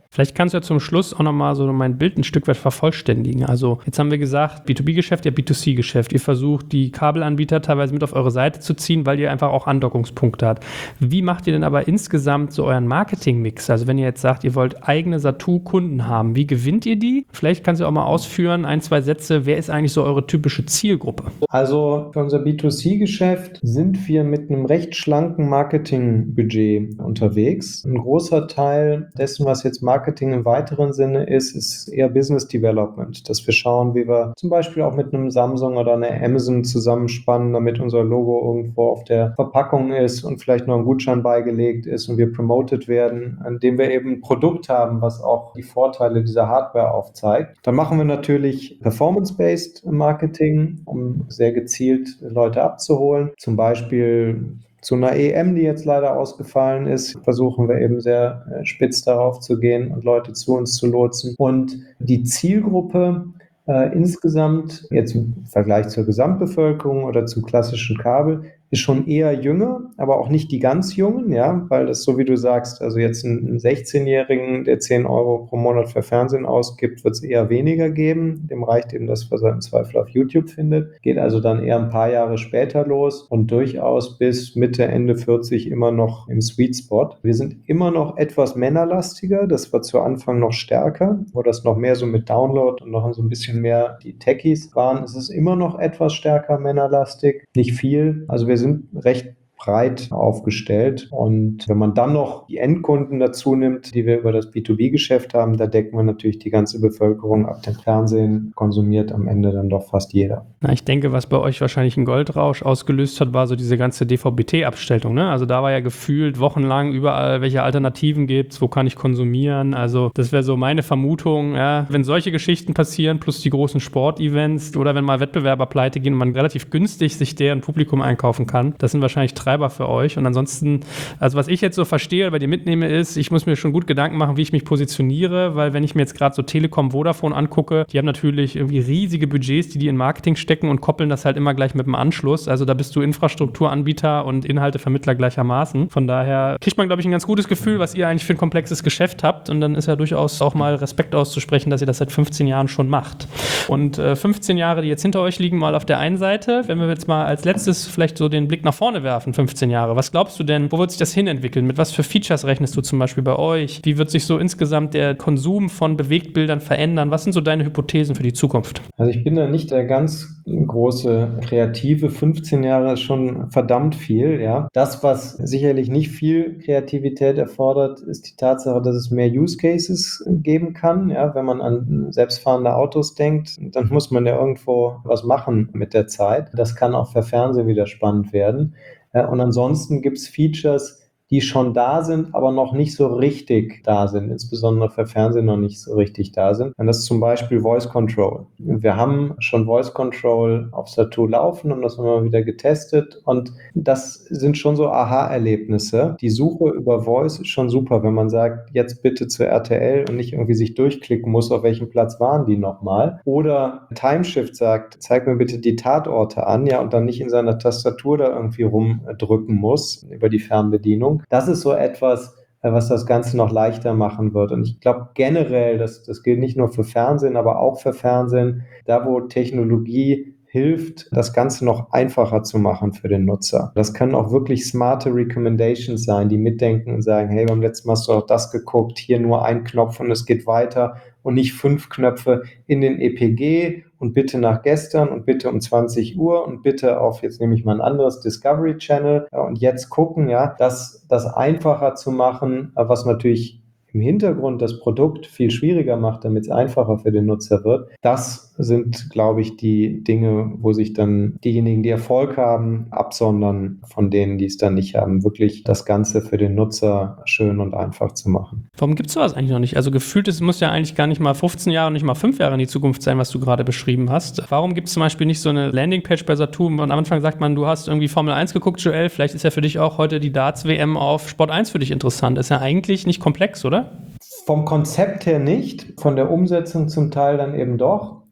Vielleicht kannst du ja zum Schluss auch nochmal so mein Bild ein Stück weit vervollständigen. Also jetzt haben wir gesagt, B zwei B-Geschäft, ja B zwei C-Geschäft. Ihr versucht, die Kabelanbieter teilweise mit auf eure Seite zu ziehen, weil ihr einfach auch Andockungspunkte habt. Wie macht ihr denn aber insgesamt so euren Marketing-Mix? Also wenn ihr jetzt sagt, ihr wollt eigene Satu-Kunden haben, wie gewinnt ihr die? Vielleicht kannst du auch mal ausführen, ein, zwei Sätze, wer ist eigentlich so eure typische Zielgruppe? Also für unser B zwei C-Geschäft sind wir mit einem recht schlanken Marketingbudget unterwegs. Ein großer Teil dessen, was jetzt Marketing im weiteren Sinne ist, ist eher Business Development, dass wir schauen, wie wir zum Beispiel auch mit einem Samsung oder einer Amazon zusammenspannen, damit unser Logo irgendwo auf der Verpackung ist und vielleicht noch ein Gutschein beigelegt ist und wir promoted werden, indem wir eben ein Produkt haben, was auch die Vorteile dieser Hardware aufzeigt. Dann machen wir natürlich Performance-Based Marketing, um sehr gezielt Leute abzuholen. Zum Beispiel zu einer E M, die jetzt leider ausgefallen ist, versuchen wir eben sehr äh, spitz darauf zu gehen und Leute zu uns zu lotsen. Und die Zielgruppe äh, insgesamt, jetzt im Vergleich zur Gesamtbevölkerung oder zum klassischen Kabel, ist schon eher jünger, aber auch nicht die ganz Jungen, ja, weil das, so wie du sagst, also jetzt einen sechzehnjährigen, der zehn Euro pro Monat für Fernsehen ausgibt, wird es eher weniger geben. Dem reicht eben das, was er im Zweifel auf YouTube findet. Geht also dann eher ein paar Jahre später los und durchaus bis Mitte, Ende vierzig immer noch im Sweet Spot. Wir sind immer noch etwas männerlastiger, das war zu Anfang noch stärker, wo das noch mehr so mit Download und noch so ein bisschen mehr die Techies waren. Es ist immer noch etwas stärker männerlastig, nicht viel. Also wir Wir sind recht breit aufgestellt und wenn man dann noch die Endkunden dazu nimmt, die wir über das B zwei B-Geschäft haben, da decken wir natürlich die ganze Bevölkerung ab. Dem Fernsehen konsumiert am Ende dann doch fast jeder. Na, ich denke, was bei euch wahrscheinlich einen Goldrausch ausgelöst hat, war so diese ganze D V B T-Abstellung. Ne? Also da war ja gefühlt wochenlang überall, welche Alternativen gibt es, wo kann ich konsumieren. Also das wäre so meine Vermutung. Ja? Wenn solche Geschichten passieren, plus die großen Sportevents oder wenn mal Wettbewerber pleite gehen und man relativ günstig sich deren Publikum einkaufen kann, das sind wahrscheinlich Treiber für euch. Und ansonsten, also was ich jetzt so verstehe, bei dir mitnehme, ist, ich muss mir schon gut Gedanken machen, wie ich mich positioniere, weil wenn ich mir jetzt gerade so Telekom, Vodafone angucke, die haben natürlich irgendwie riesige Budgets, die die in Marketing stecken und koppeln das halt immer gleich mit dem Anschluss. Also da bist du Infrastrukturanbieter und Inhaltevermittler gleichermaßen. Von daher kriegt man, glaube ich, ein ganz gutes Gefühl, was ihr eigentlich für ein komplexes Geschäft habt. Und dann ist ja durchaus auch mal Respekt auszusprechen, dass ihr das seit fünfzehn Jahren schon macht. Und äh, fünfzehn Jahre, die jetzt hinter euch liegen, mal auf der einen Seite. Wenn wir jetzt mal als letztes vielleicht so den Blick nach vorne werfen, fünfzehn Jahre. Was glaubst du denn, wo wird sich das hinentwickeln? Mit was für Features rechnest du zum Beispiel bei euch? Wie wird sich so insgesamt der Konsum von Bewegtbildern verändern? Was sind so deine Hypothesen für die Zukunft? Also ich bin da nicht der ganz große Kreative. fünfzehn Jahre ist schon verdammt viel, ja. Das, was sicherlich nicht viel Kreativität erfordert, ist die Tatsache, dass es mehr Use Cases geben kann. Ja, wenn man an selbstfahrende Autos denkt, dann muss man ja irgendwo was machen mit der Zeit. Das kann auch für Fernsehen wieder spannend werden. Und ansonsten gibt es Features, die schon da sind, aber noch nicht so richtig da sind, insbesondere für Fernsehen noch nicht so richtig da sind. Und das ist zum Beispiel Voice Control. Wir haben schon Voice Control auf Satu laufen und das haben wir wieder getestet und das sind schon so Aha-Erlebnisse. Die Suche über Voice ist schon super, wenn man sagt, jetzt bitte zur R T L und nicht irgendwie sich durchklicken muss, auf welchem Platz waren die nochmal. Oder Timeshift sagt, zeig mir bitte die Tatorte an, ja, und dann nicht in seiner Tastatur da irgendwie rumdrücken muss über die Fernbedienung. Das ist so etwas, was das Ganze noch leichter machen wird. Und ich glaube generell, das, das gilt nicht nur für Fernsehen, aber auch für Fernsehen, da wo Technologie hilft, das Ganze noch einfacher zu machen für den Nutzer. Das können auch wirklich smarte Recommendations sein, die mitdenken und sagen, hey, beim letzten Mal hast du auch das geguckt, hier nur ein Knopf und es geht weiter und nicht fünf Knöpfe in den E P G und bitte nach gestern und bitte um zwanzig Uhr und bitte auf, jetzt nehme ich mal ein anderes Discovery Channel und jetzt gucken, ja, das, das einfacher zu machen, was natürlich im Hintergrund das Produkt viel schwieriger macht, damit es einfacher für den Nutzer wird. Das sind, glaube ich, die Dinge, wo sich dann diejenigen, die Erfolg haben, absondern von denen, die es dann nicht haben. Wirklich das Ganze für den Nutzer schön und einfach zu machen. Warum gibt es sowas eigentlich noch nicht? Also gefühlt, es muss ja eigentlich gar nicht mal fünfzehn Jahre, nicht mal fünf Jahre in die Zukunft sein, was du gerade beschrieben hast. Warum gibt es zum Beispiel nicht so eine Landingpage bei Satu? Und am Anfang sagt man, du hast irgendwie Formel eins geguckt, Joel, vielleicht ist ja für dich auch heute die Darts-W M auf Sport eins für dich interessant. Ist ja eigentlich nicht komplex, oder? Vom Konzept her nicht, von der Umsetzung zum Teil dann eben doch.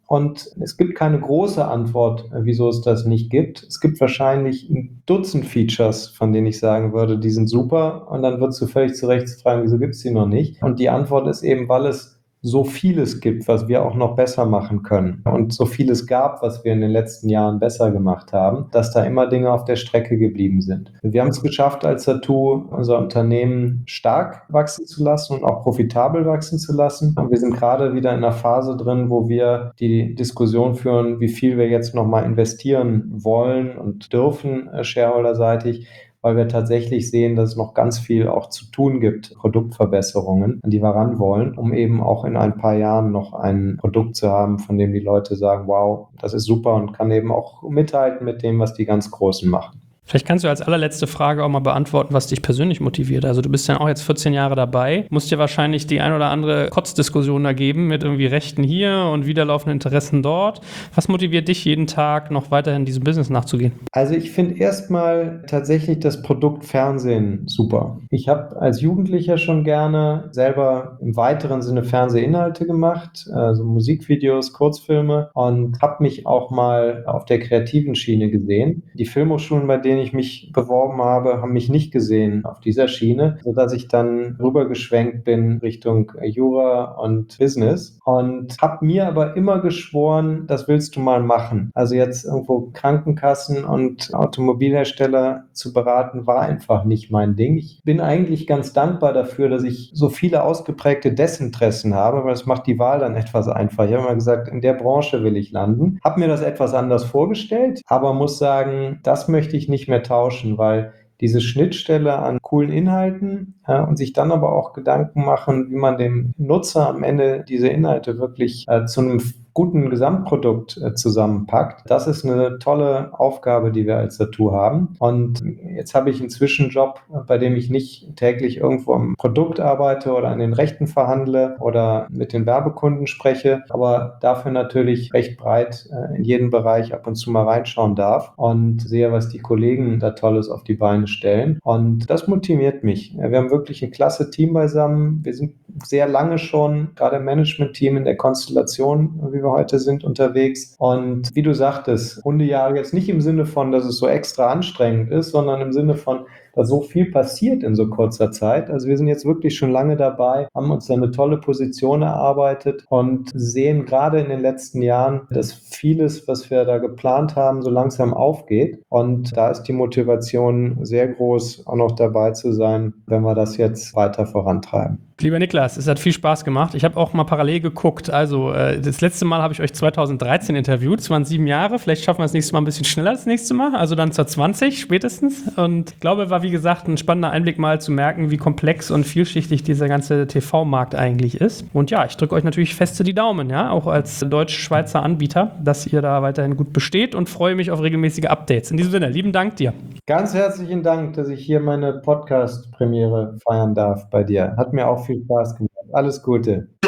Und es gibt keine große Antwort, wieso es das nicht gibt. Es gibt wahrscheinlich ein Dutzend Features, von denen ich sagen würde, die sind super. Und dann würdest du völlig zu Recht fragen, wieso gibt es die noch nicht? Und die Antwort ist eben, weil es so vieles gibt, was wir auch noch besser machen können und so vieles gab, was wir in den letzten Jahren besser gemacht haben, dass da immer Dinge auf der Strecke geblieben sind. Wir haben es geschafft, als Zattoo unser Unternehmen stark wachsen zu lassen und auch profitabel wachsen zu lassen. Und wir sind gerade wieder in einer Phase drin, wo wir die Diskussion führen, wie viel wir jetzt nochmal investieren wollen und dürfen, äh, shareholderseitig, weil wir tatsächlich sehen, dass es noch ganz viel auch zu tun gibt, Produktverbesserungen, an die wir ran wollen, um eben auch in ein paar Jahren noch ein Produkt zu haben, von dem die Leute sagen, wow, das ist super und kann eben auch mithalten mit dem, was die ganz Großen machen. Vielleicht kannst du als allerletzte Frage auch mal beantworten, was dich persönlich motiviert. Also du bist ja auch jetzt vierzehn Jahre dabei, musst dir wahrscheinlich die ein oder andere Kotzdiskussion da geben mit irgendwie Rechten hier und widerlaufenden Interessen dort. Was motiviert dich jeden Tag noch weiterhin diesem Business nachzugehen? Also ich finde erstmal tatsächlich das Produkt Fernsehen super. Ich habe als Jugendlicher schon gerne selber im weiteren Sinne Fernsehinhalte gemacht, also Musikvideos, Kurzfilme, und habe mich auch mal auf der kreativen Schiene gesehen. Die Filmhochschulen, bei denen ich mich beworben habe, haben mich nicht gesehen auf dieser Schiene, sodass ich dann rübergeschwenkt bin Richtung Jura und Business und habe mir aber immer geschworen, das willst du mal machen. Also jetzt irgendwo Krankenkassen und Automobilhersteller zu beraten, war einfach nicht mein Ding. Ich bin eigentlich ganz dankbar dafür, dass ich so viele ausgeprägte Desinteressen habe, weil es macht die Wahl dann etwas einfacher. Ich habe immer gesagt, in der Branche will ich landen. Habe mir das etwas anders vorgestellt, aber muss sagen, das möchte ich nicht mehr tauschen, weil diese Schnittstelle an coolen Inhalten äh, und sich dann aber auch Gedanken machen, wie man dem Nutzer am Ende diese Inhalte wirklich äh, zu einem guten Gesamtprodukt äh, zusammenpackt. Das ist eine tolle Aufgabe, die wir als Zattoo haben. Und jetzt habe ich einen Zwischenjob, bei dem ich nicht täglich irgendwo am Produkt arbeite oder an den Rechten verhandle oder mit den Werbekunden spreche, aber dafür natürlich recht breit äh, in jeden Bereich ab und zu mal reinschauen darf und sehe, was die Kollegen da Tolles auf die Beine stellen. Und das motiviert mich. Wir haben wirklich ein klasse Team beisammen. Wir sind sehr lange schon, gerade im Management-Team in der Konstellation, wie wir heute sind, unterwegs. Und wie du sagtest, Hundejahre jetzt nicht im Sinne von, dass es so extra anstrengend ist, sondern im Sinne von, dass so viel passiert in so kurzer Zeit. Also wir sind jetzt wirklich schon lange dabei, haben uns da eine tolle Position erarbeitet und sehen gerade in den letzten Jahren, dass vieles, was wir da geplant haben, so langsam aufgeht. Und da ist die Motivation sehr groß, auch noch dabei zu sein, wenn wir das jetzt weiter vorantreiben. Lieber Niklas, es hat viel Spaß gemacht. Ich habe auch mal parallel geguckt. Also äh, das letzte Mal habe ich euch zweitausenddreizehn interviewt. Es waren sieben Jahre. Vielleicht schaffen wir das nächste Mal ein bisschen schneller das nächste Mal. Also dann zur zwanzig spätestens. Und ich glaube, war wie gesagt ein spannender Einblick mal zu merken, wie komplex und vielschichtig dieser ganze T V-Markt eigentlich ist. Und ja, ich drücke euch natürlich feste die Daumen, ja, auch als deutsch-schweizer Anbieter, dass ihr da weiterhin gut besteht und freue mich auf regelmäßige Updates. In diesem Sinne, lieben Dank dir. Ganz herzlichen Dank, dass ich hier meine Podcast-Premiere feiern darf bei dir. Hat mir auch viel Spaß gemacht. Alles Gute.